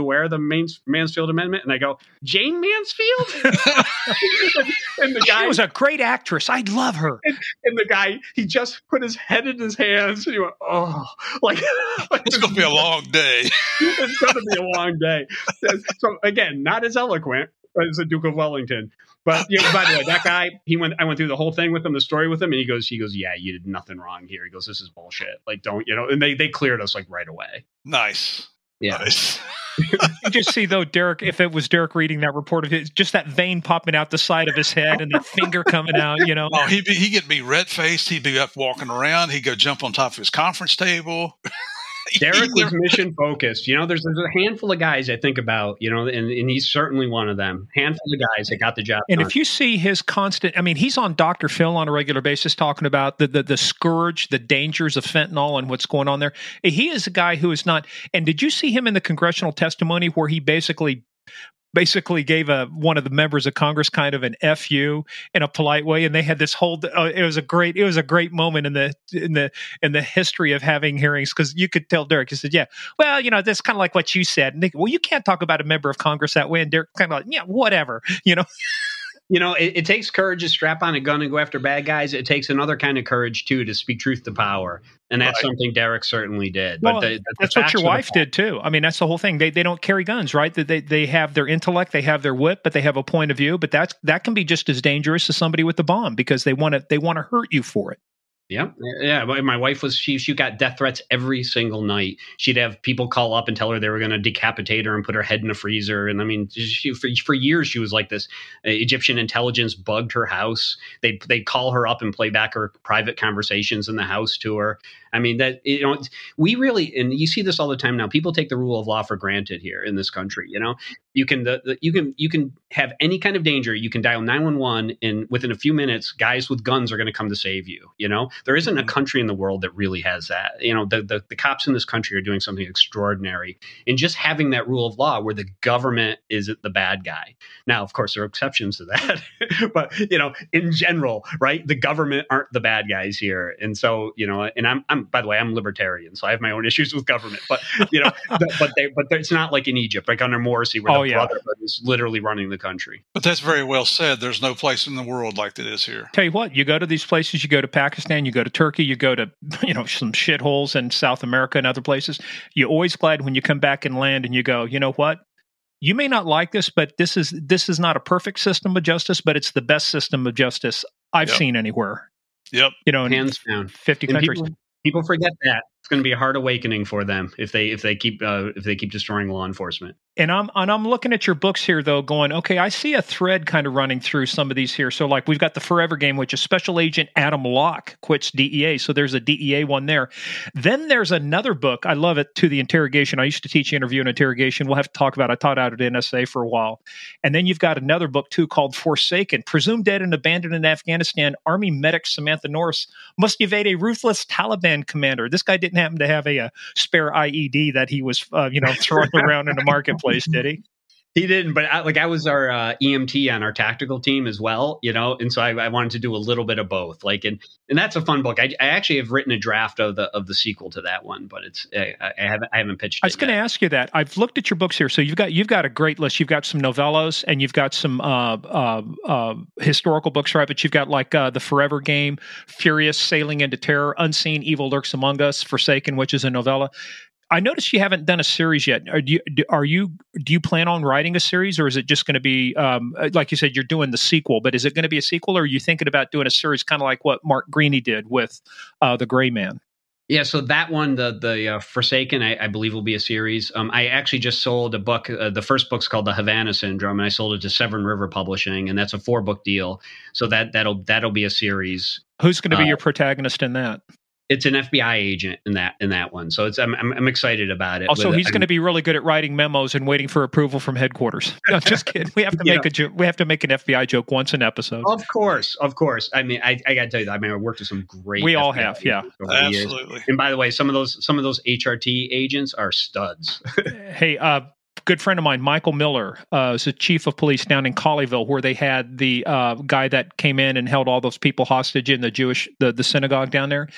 Mains, Mansfield Amendment? And I go, Jane Mansfield? and, and the guy she was a great actress. I'd love her. And, and the guy, he just put his head in his hands and he went, oh, like, like it's going to be a long day. It's going to be a long day. So again, not as eloquent as the Duke of Wellington. But you know, by the way, that guy, he went. I went through the whole thing with him, the story with him, and he goes, he goes, yeah, you did nothing wrong here. He goes, this is bullshit. Like, don't you know? And they they cleared us like right away. Nice, yeah. Nice. You just see though, Derek. If it was Derek reading that report of his, just that vein popping out the side of his head and the finger coming out, you know. Oh, he'd be he get be red faced. He'd be up walking around. He'd go jump on top of his conference table. Derek was mission focused. You know, there's, there's a handful of guys I think about, you know, and, and he's certainly one of them. Handful of guys that got the job and done. If you see his constant, I mean, he's on Doctor Phil on a regular basis talking about the, the, the scourge, the dangers of fentanyl and what's going on there. He is a guy who is not, and did you see him in the congressional testimony where he basically basically gave a one of the members of Congress kind of an F you in a polite way, and they had this whole. Uh, it was a great. It was a great moment in the in the in the history of having hearings because you could tell Derek. He said, "Yeah, well, you know, that's kind of like what you said." And they, well, you can't talk about a member of Congress that way. And Derek kind of like, "Yeah, whatever," you know. You know, it, it takes courage to strap on a gun and go after bad guys. It takes another kind of courage too to speak truth to power, and that's right. Something Derek certainly did. Well, but the, the, that's the what your wife did too. I mean, that's the whole thing. They they don't carry guns, right? They they have their intellect, they have their wit, but they have a point of view. But that's that can be just as dangerous as somebody with the bomb because they want to they want to hurt you for it. Yeah, yeah. My wife was she she got death threats every single night. She'd have people call up and tell her they were going to decapitate her and put her head in a freezer. And I mean, she, for for years she was like this. Uh, Egyptian intelligence bugged her house. They they'd call her up and play back her private conversations in the house to her. I mean, that you know, we really and you see this all the time now. People take the rule of law for granted here in this country. You know, you can the, the, you can you can have any kind of danger. You can dial nine one one, and within a few minutes, guys with guns are going to come to save you. You know, there isn't a country in the world that really has that. You know, the, the the cops in this country are doing something extraordinary in just having that rule of law where the government is the bad guy. Now, of course, there are exceptions to that, but you know, in general, right, the government aren't the bad guys here, and so you know, and I'm I'm. By the way, I'm libertarian, so I have my own issues with government. But you know, the, but they, but it's not like in Egypt, like under Morsi, where oh, the yeah. brotherhood is literally running the country. But that's very well said. There's no place in the world like it is here. Tell you what, you go to these places, you go to Pakistan, you go to Turkey, you go to you know some shitholes in South America and other places. You're always glad when you come back and land, and you go, you know what? You may not like this, but this is this is not a perfect system of justice, but it's the best system of justice I've yep. seen anywhere. Yep, you know, in hands down, fifty and countries. People, people forget that. It's going to be a hard awakening for them if they if they keep uh, if they keep destroying law enforcement. And I'm and I'm looking at your books here though, going, okay, I see a thread kind of running through some of these here. So like we've got the Forever Game, which is Special Agent Adam Locke quits D E A. So there's a D E A one there. Then there's another book. I love it, To the Interrogation. I used to teach interview and interrogation. We'll have to talk about it. I taught out at N S A for a while. And then you've got another book too called Forsaken, Presumed Dead and Abandoned in Afghanistan. Army medic Samantha Norris must evade a ruthless Taliban commander. This guy didn't happen to have a, a spare I E D that he was, uh, you know, throwing around in the marketplace, did he? He didn't, but I, like I was our uh, E M T on our tactical team as well, you know, and so I, I wanted to do a little bit of both. Like, and and that's a fun book. I, I actually have written a draft of the of the sequel to that one, but it's I, I haven't I haven't pitched. I was going to ask you that. I've looked at your books here, so you've got you've got a great list. You've got some novellas and you've got some uh, uh, uh, historical books, right? But you've got like uh, the Forever Game, Furious, Sailing into Terror, Unseen Evil Lurks Among Us, Forsaken, which is a novella. I noticed you haven't done a series yet. Are you, are you, do you plan on writing a series, or is it just going to be, um, like you said, you're doing the sequel, but is it going to be a sequel, or are you thinking about doing a series kind of like what Mark Greaney did with uh, The Gray Man? Yeah, so that one, the the uh, Forsaken, I, I believe will be a series. Um, I actually just sold a book. Uh, the first book's called The Havana Syndrome, and I sold it to Severn River Publishing, and that's a four book deal. So that that'll that'll be a series. Who's going to be uh, your protagonist in that? It's an F B I agent in that in that one, so it's I'm I'm, I'm excited about it. Also, With, he's going to be really good at writing memos and waiting for approval from headquarters. No, just kidding. We have to make know, a jo- we have to make an F B I joke once an episode. Of course, of course. I mean, I, I got to tell you, I mean, I worked with some great. We all F B I have, yeah, absolutely. And by the way, some of those some of those H R T agents are studs. Hey, uh, good friend of mine, Michael Miller, uh, is the chief of police down in Colleyville, where they had the uh, guy that came in and held all those people hostage in the Jewish the the synagogue down there.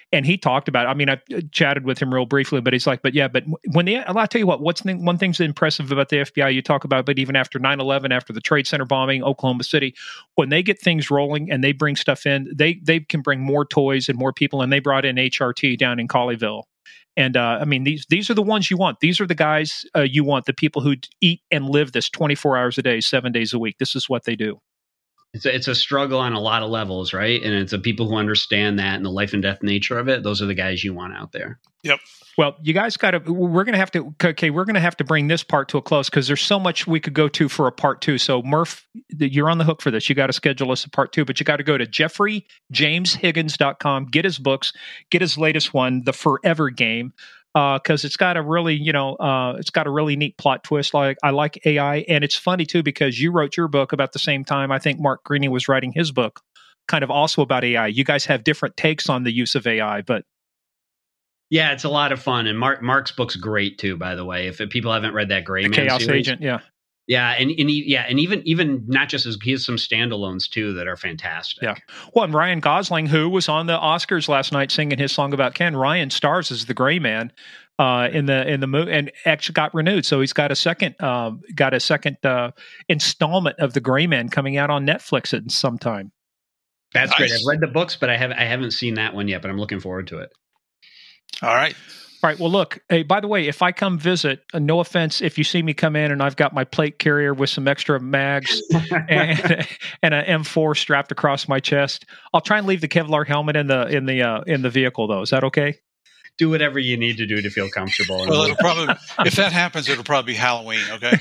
and he talked about it. I mean, I chatted with him real briefly, but he's like, but yeah, but when the, I'll tell you what, what's the, one thing's impressive about the F B I, you talk about, but even after nine eleven, after the Trade Center bombing, Oklahoma City, when they get things rolling and they bring stuff in, they they can bring more toys and more people, and they brought in H R T down in Colleyville. And uh, I mean, these these are the ones you want. These are the guys uh, you want, the people who eat and live this twenty-four hours a day, seven days a week. This is what they do. It's a, it's a struggle on a lot of levels, right? And it's the people who understand that and the life and death nature of it. Those are the guys you want out there. Yep. Well, you guys got to, we're going to have to, okay, we're going to have to bring this part to a close because there's so much we could go to for a part two. So Murph, you're on the hook for this. You got to schedule us a part two, but you got to go to Jeffrey James Higgins dot com, get his books, get his latest one, The Forever Game. Because uh, it's got a really, you know, uh, it's got a really neat plot twist. Like I like A I, and it's funny too because you wrote your book about the same time I think Mark Greaney was writing his book, kind of also about A I. You guys have different takes on the use of A I, but yeah, it's a lot of fun. And Mark Mark's book's great too, by the way. If people haven't read that Gray Man Chaos series, Agent, yeah. Yeah, and, and he, yeah, and even even not just as he has some standalones too that are fantastic. Yeah, well, and Ryan Gosling, who was on the Oscars last night singing his song about Ken, Ryan stars as the Gray Man uh, in the in the movie, and actually got renewed. So he's got a second uh, got a second uh, installment of the Gray Man coming out on Netflix at some time. That's Nice. great. I've read the books, but I have I haven't seen that one yet. But I'm looking forward to it. All right. All right. Well, look, hey, by the way, if I come visit, uh, no offense, if you see me come in and I've got my plate carrier with some extra mags and, and an M four strapped across my chest, I'll try and leave the Kevlar helmet in the in the uh, in the vehicle, though. Is that okay? Do whatever you need to do to feel comfortable. Well, it'll probably, if that happens, it'll probably be Halloween. Okay.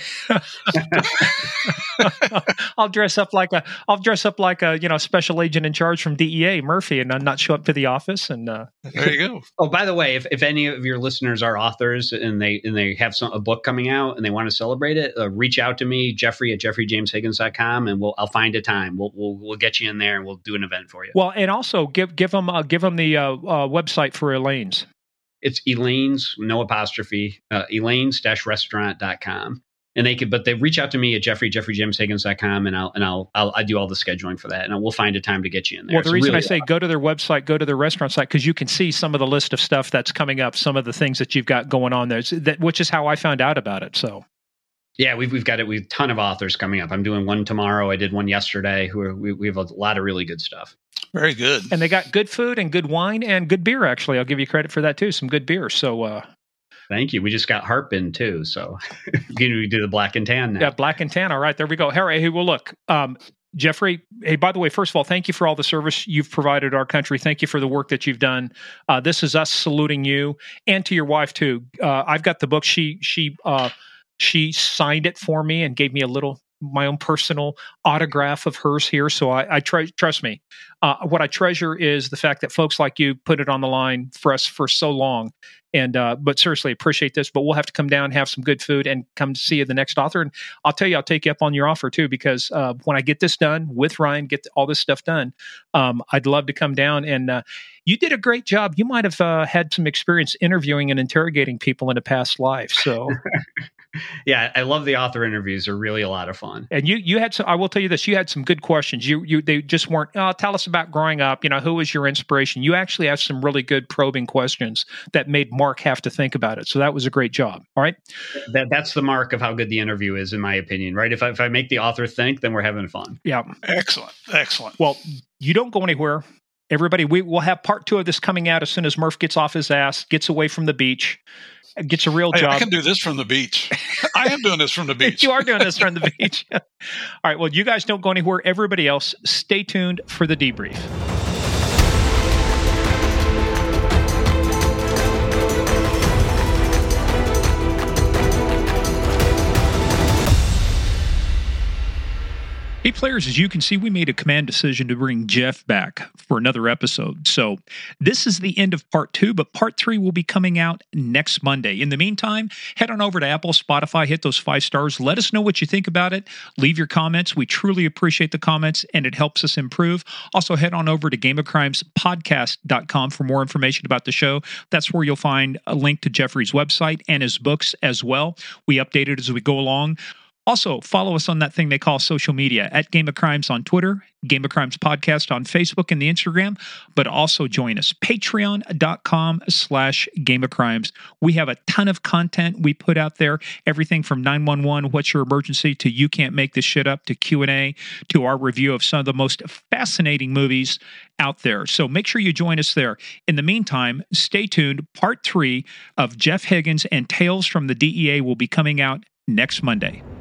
I'll dress up like a I'll dress up like a you know special agent in charge from D E A, Murphy, and not show up to the office. And uh, there you go. Oh, by the way, if, if any of your listeners are authors and they and they have some a book coming out and they want to celebrate it, uh, reach out to me, Jeffrey at Jeffrey James Higgins dot com, and we'll I'll find a time. We'll we'll we'll get you in there and we'll do an event for you. Well, and also give give them uh, give them the uh, uh, website for Elaine's. It's Elaine's, no apostrophe, uh, Elaine's restaurant dot com. And they could, but they reach out to me at Jeffrey, Jeffrey James Higgins dot com, and I'll, and I'll, I'll, I do all the scheduling for that, and we'll find a time to get you in there. Well, the It's reason really I say go to their website, go to their restaurant site, because you can see some of the list of stuff that's coming up, some of the things that you've got going on there, that, which is how I found out about it. So, yeah, we've we've got it. We've a ton of authors coming up. I'm doing one tomorrow. I did one yesterday. Who are, we we have a lot of really good stuff. Very good. And they got good food and good wine and good beer. Actually, I'll give you credit for that too. Some good beer. So. uh Thank you. We just got Harp in too, so we do the black and tan now. Yeah, black and tan. All right, there we go. Harry, hey, well, look, um, Jeffrey. Hey, by the way, first of all, thank you for all the service you've provided our country. Thank you for the work that you've done. Uh, this is us saluting you and to your wife too. Uh, I've got the book. She she uh, she signed it for me and gave me a little my own personal autograph of hers here. So I, I try, trust me. Uh, what I treasure is the fact that folks like you put it on the line for us for so long. And uh, but seriously, appreciate this. But we'll have to come down, have some good food, and come to see you the next author. And I'll tell you, I'll take you up on your offer too, because uh, when I get this done with Ryan, get all this stuff done, um, I'd love to come down. And uh, you did a great job. You might have uh, had some experience interviewing and interrogating people in a past life. So. Yeah, I love the author interviews. They're really a lot of fun. And you, you had some. I will tell you this: you had some good questions. You, you, they just weren't. Oh, tell us about growing up. You know, who was your inspiration? You actually asked some really good probing questions that made Mark have to think about it. So that was a great job. All right, that that's the mark of how good the interview is, in my opinion. Right? If I, if I make the author think, then we're having fun. Yeah, excellent, excellent. Well, you don't go anywhere. Everybody, we will have part two of this coming out as soon as Murph gets off his ass, gets away from the beach. Gets a real hey, job. I can do this from the beach. I am doing this from the beach. You are doing this from the beach. All right. Well, you guys don't go anywhere. Everybody else, stay tuned for the debrief. Hey players, as you can see, we made a command decision to bring Jeff back for another episode. So this is the end of part two, but part three will be coming out next Monday. In the meantime, head on over to Apple, Spotify, hit those five stars. Let us know what you think about it. Leave your comments. We truly appreciate the comments, and it helps us improve. Also, head on over to game of crimes podcast dot com for more information about the show. That's where you'll find a link to Jeffrey's website and his books as well. We update it as we go along. Also, follow us on that thing they call social media at Game of Crimes on Twitter, Game of Crimes Podcast on Facebook and the Instagram, but also join us, patreon.com slash Game of Crimes. We have a ton of content we put out there, everything from nine one one, What's Your Emergency, to You Can't Make This Shit Up, to Q and A, to our review of some of the most fascinating movies out there. So make sure you join us there. In the meantime, stay tuned. Part three of Jeff Higgins and Tales from the D E A will be coming out next Monday.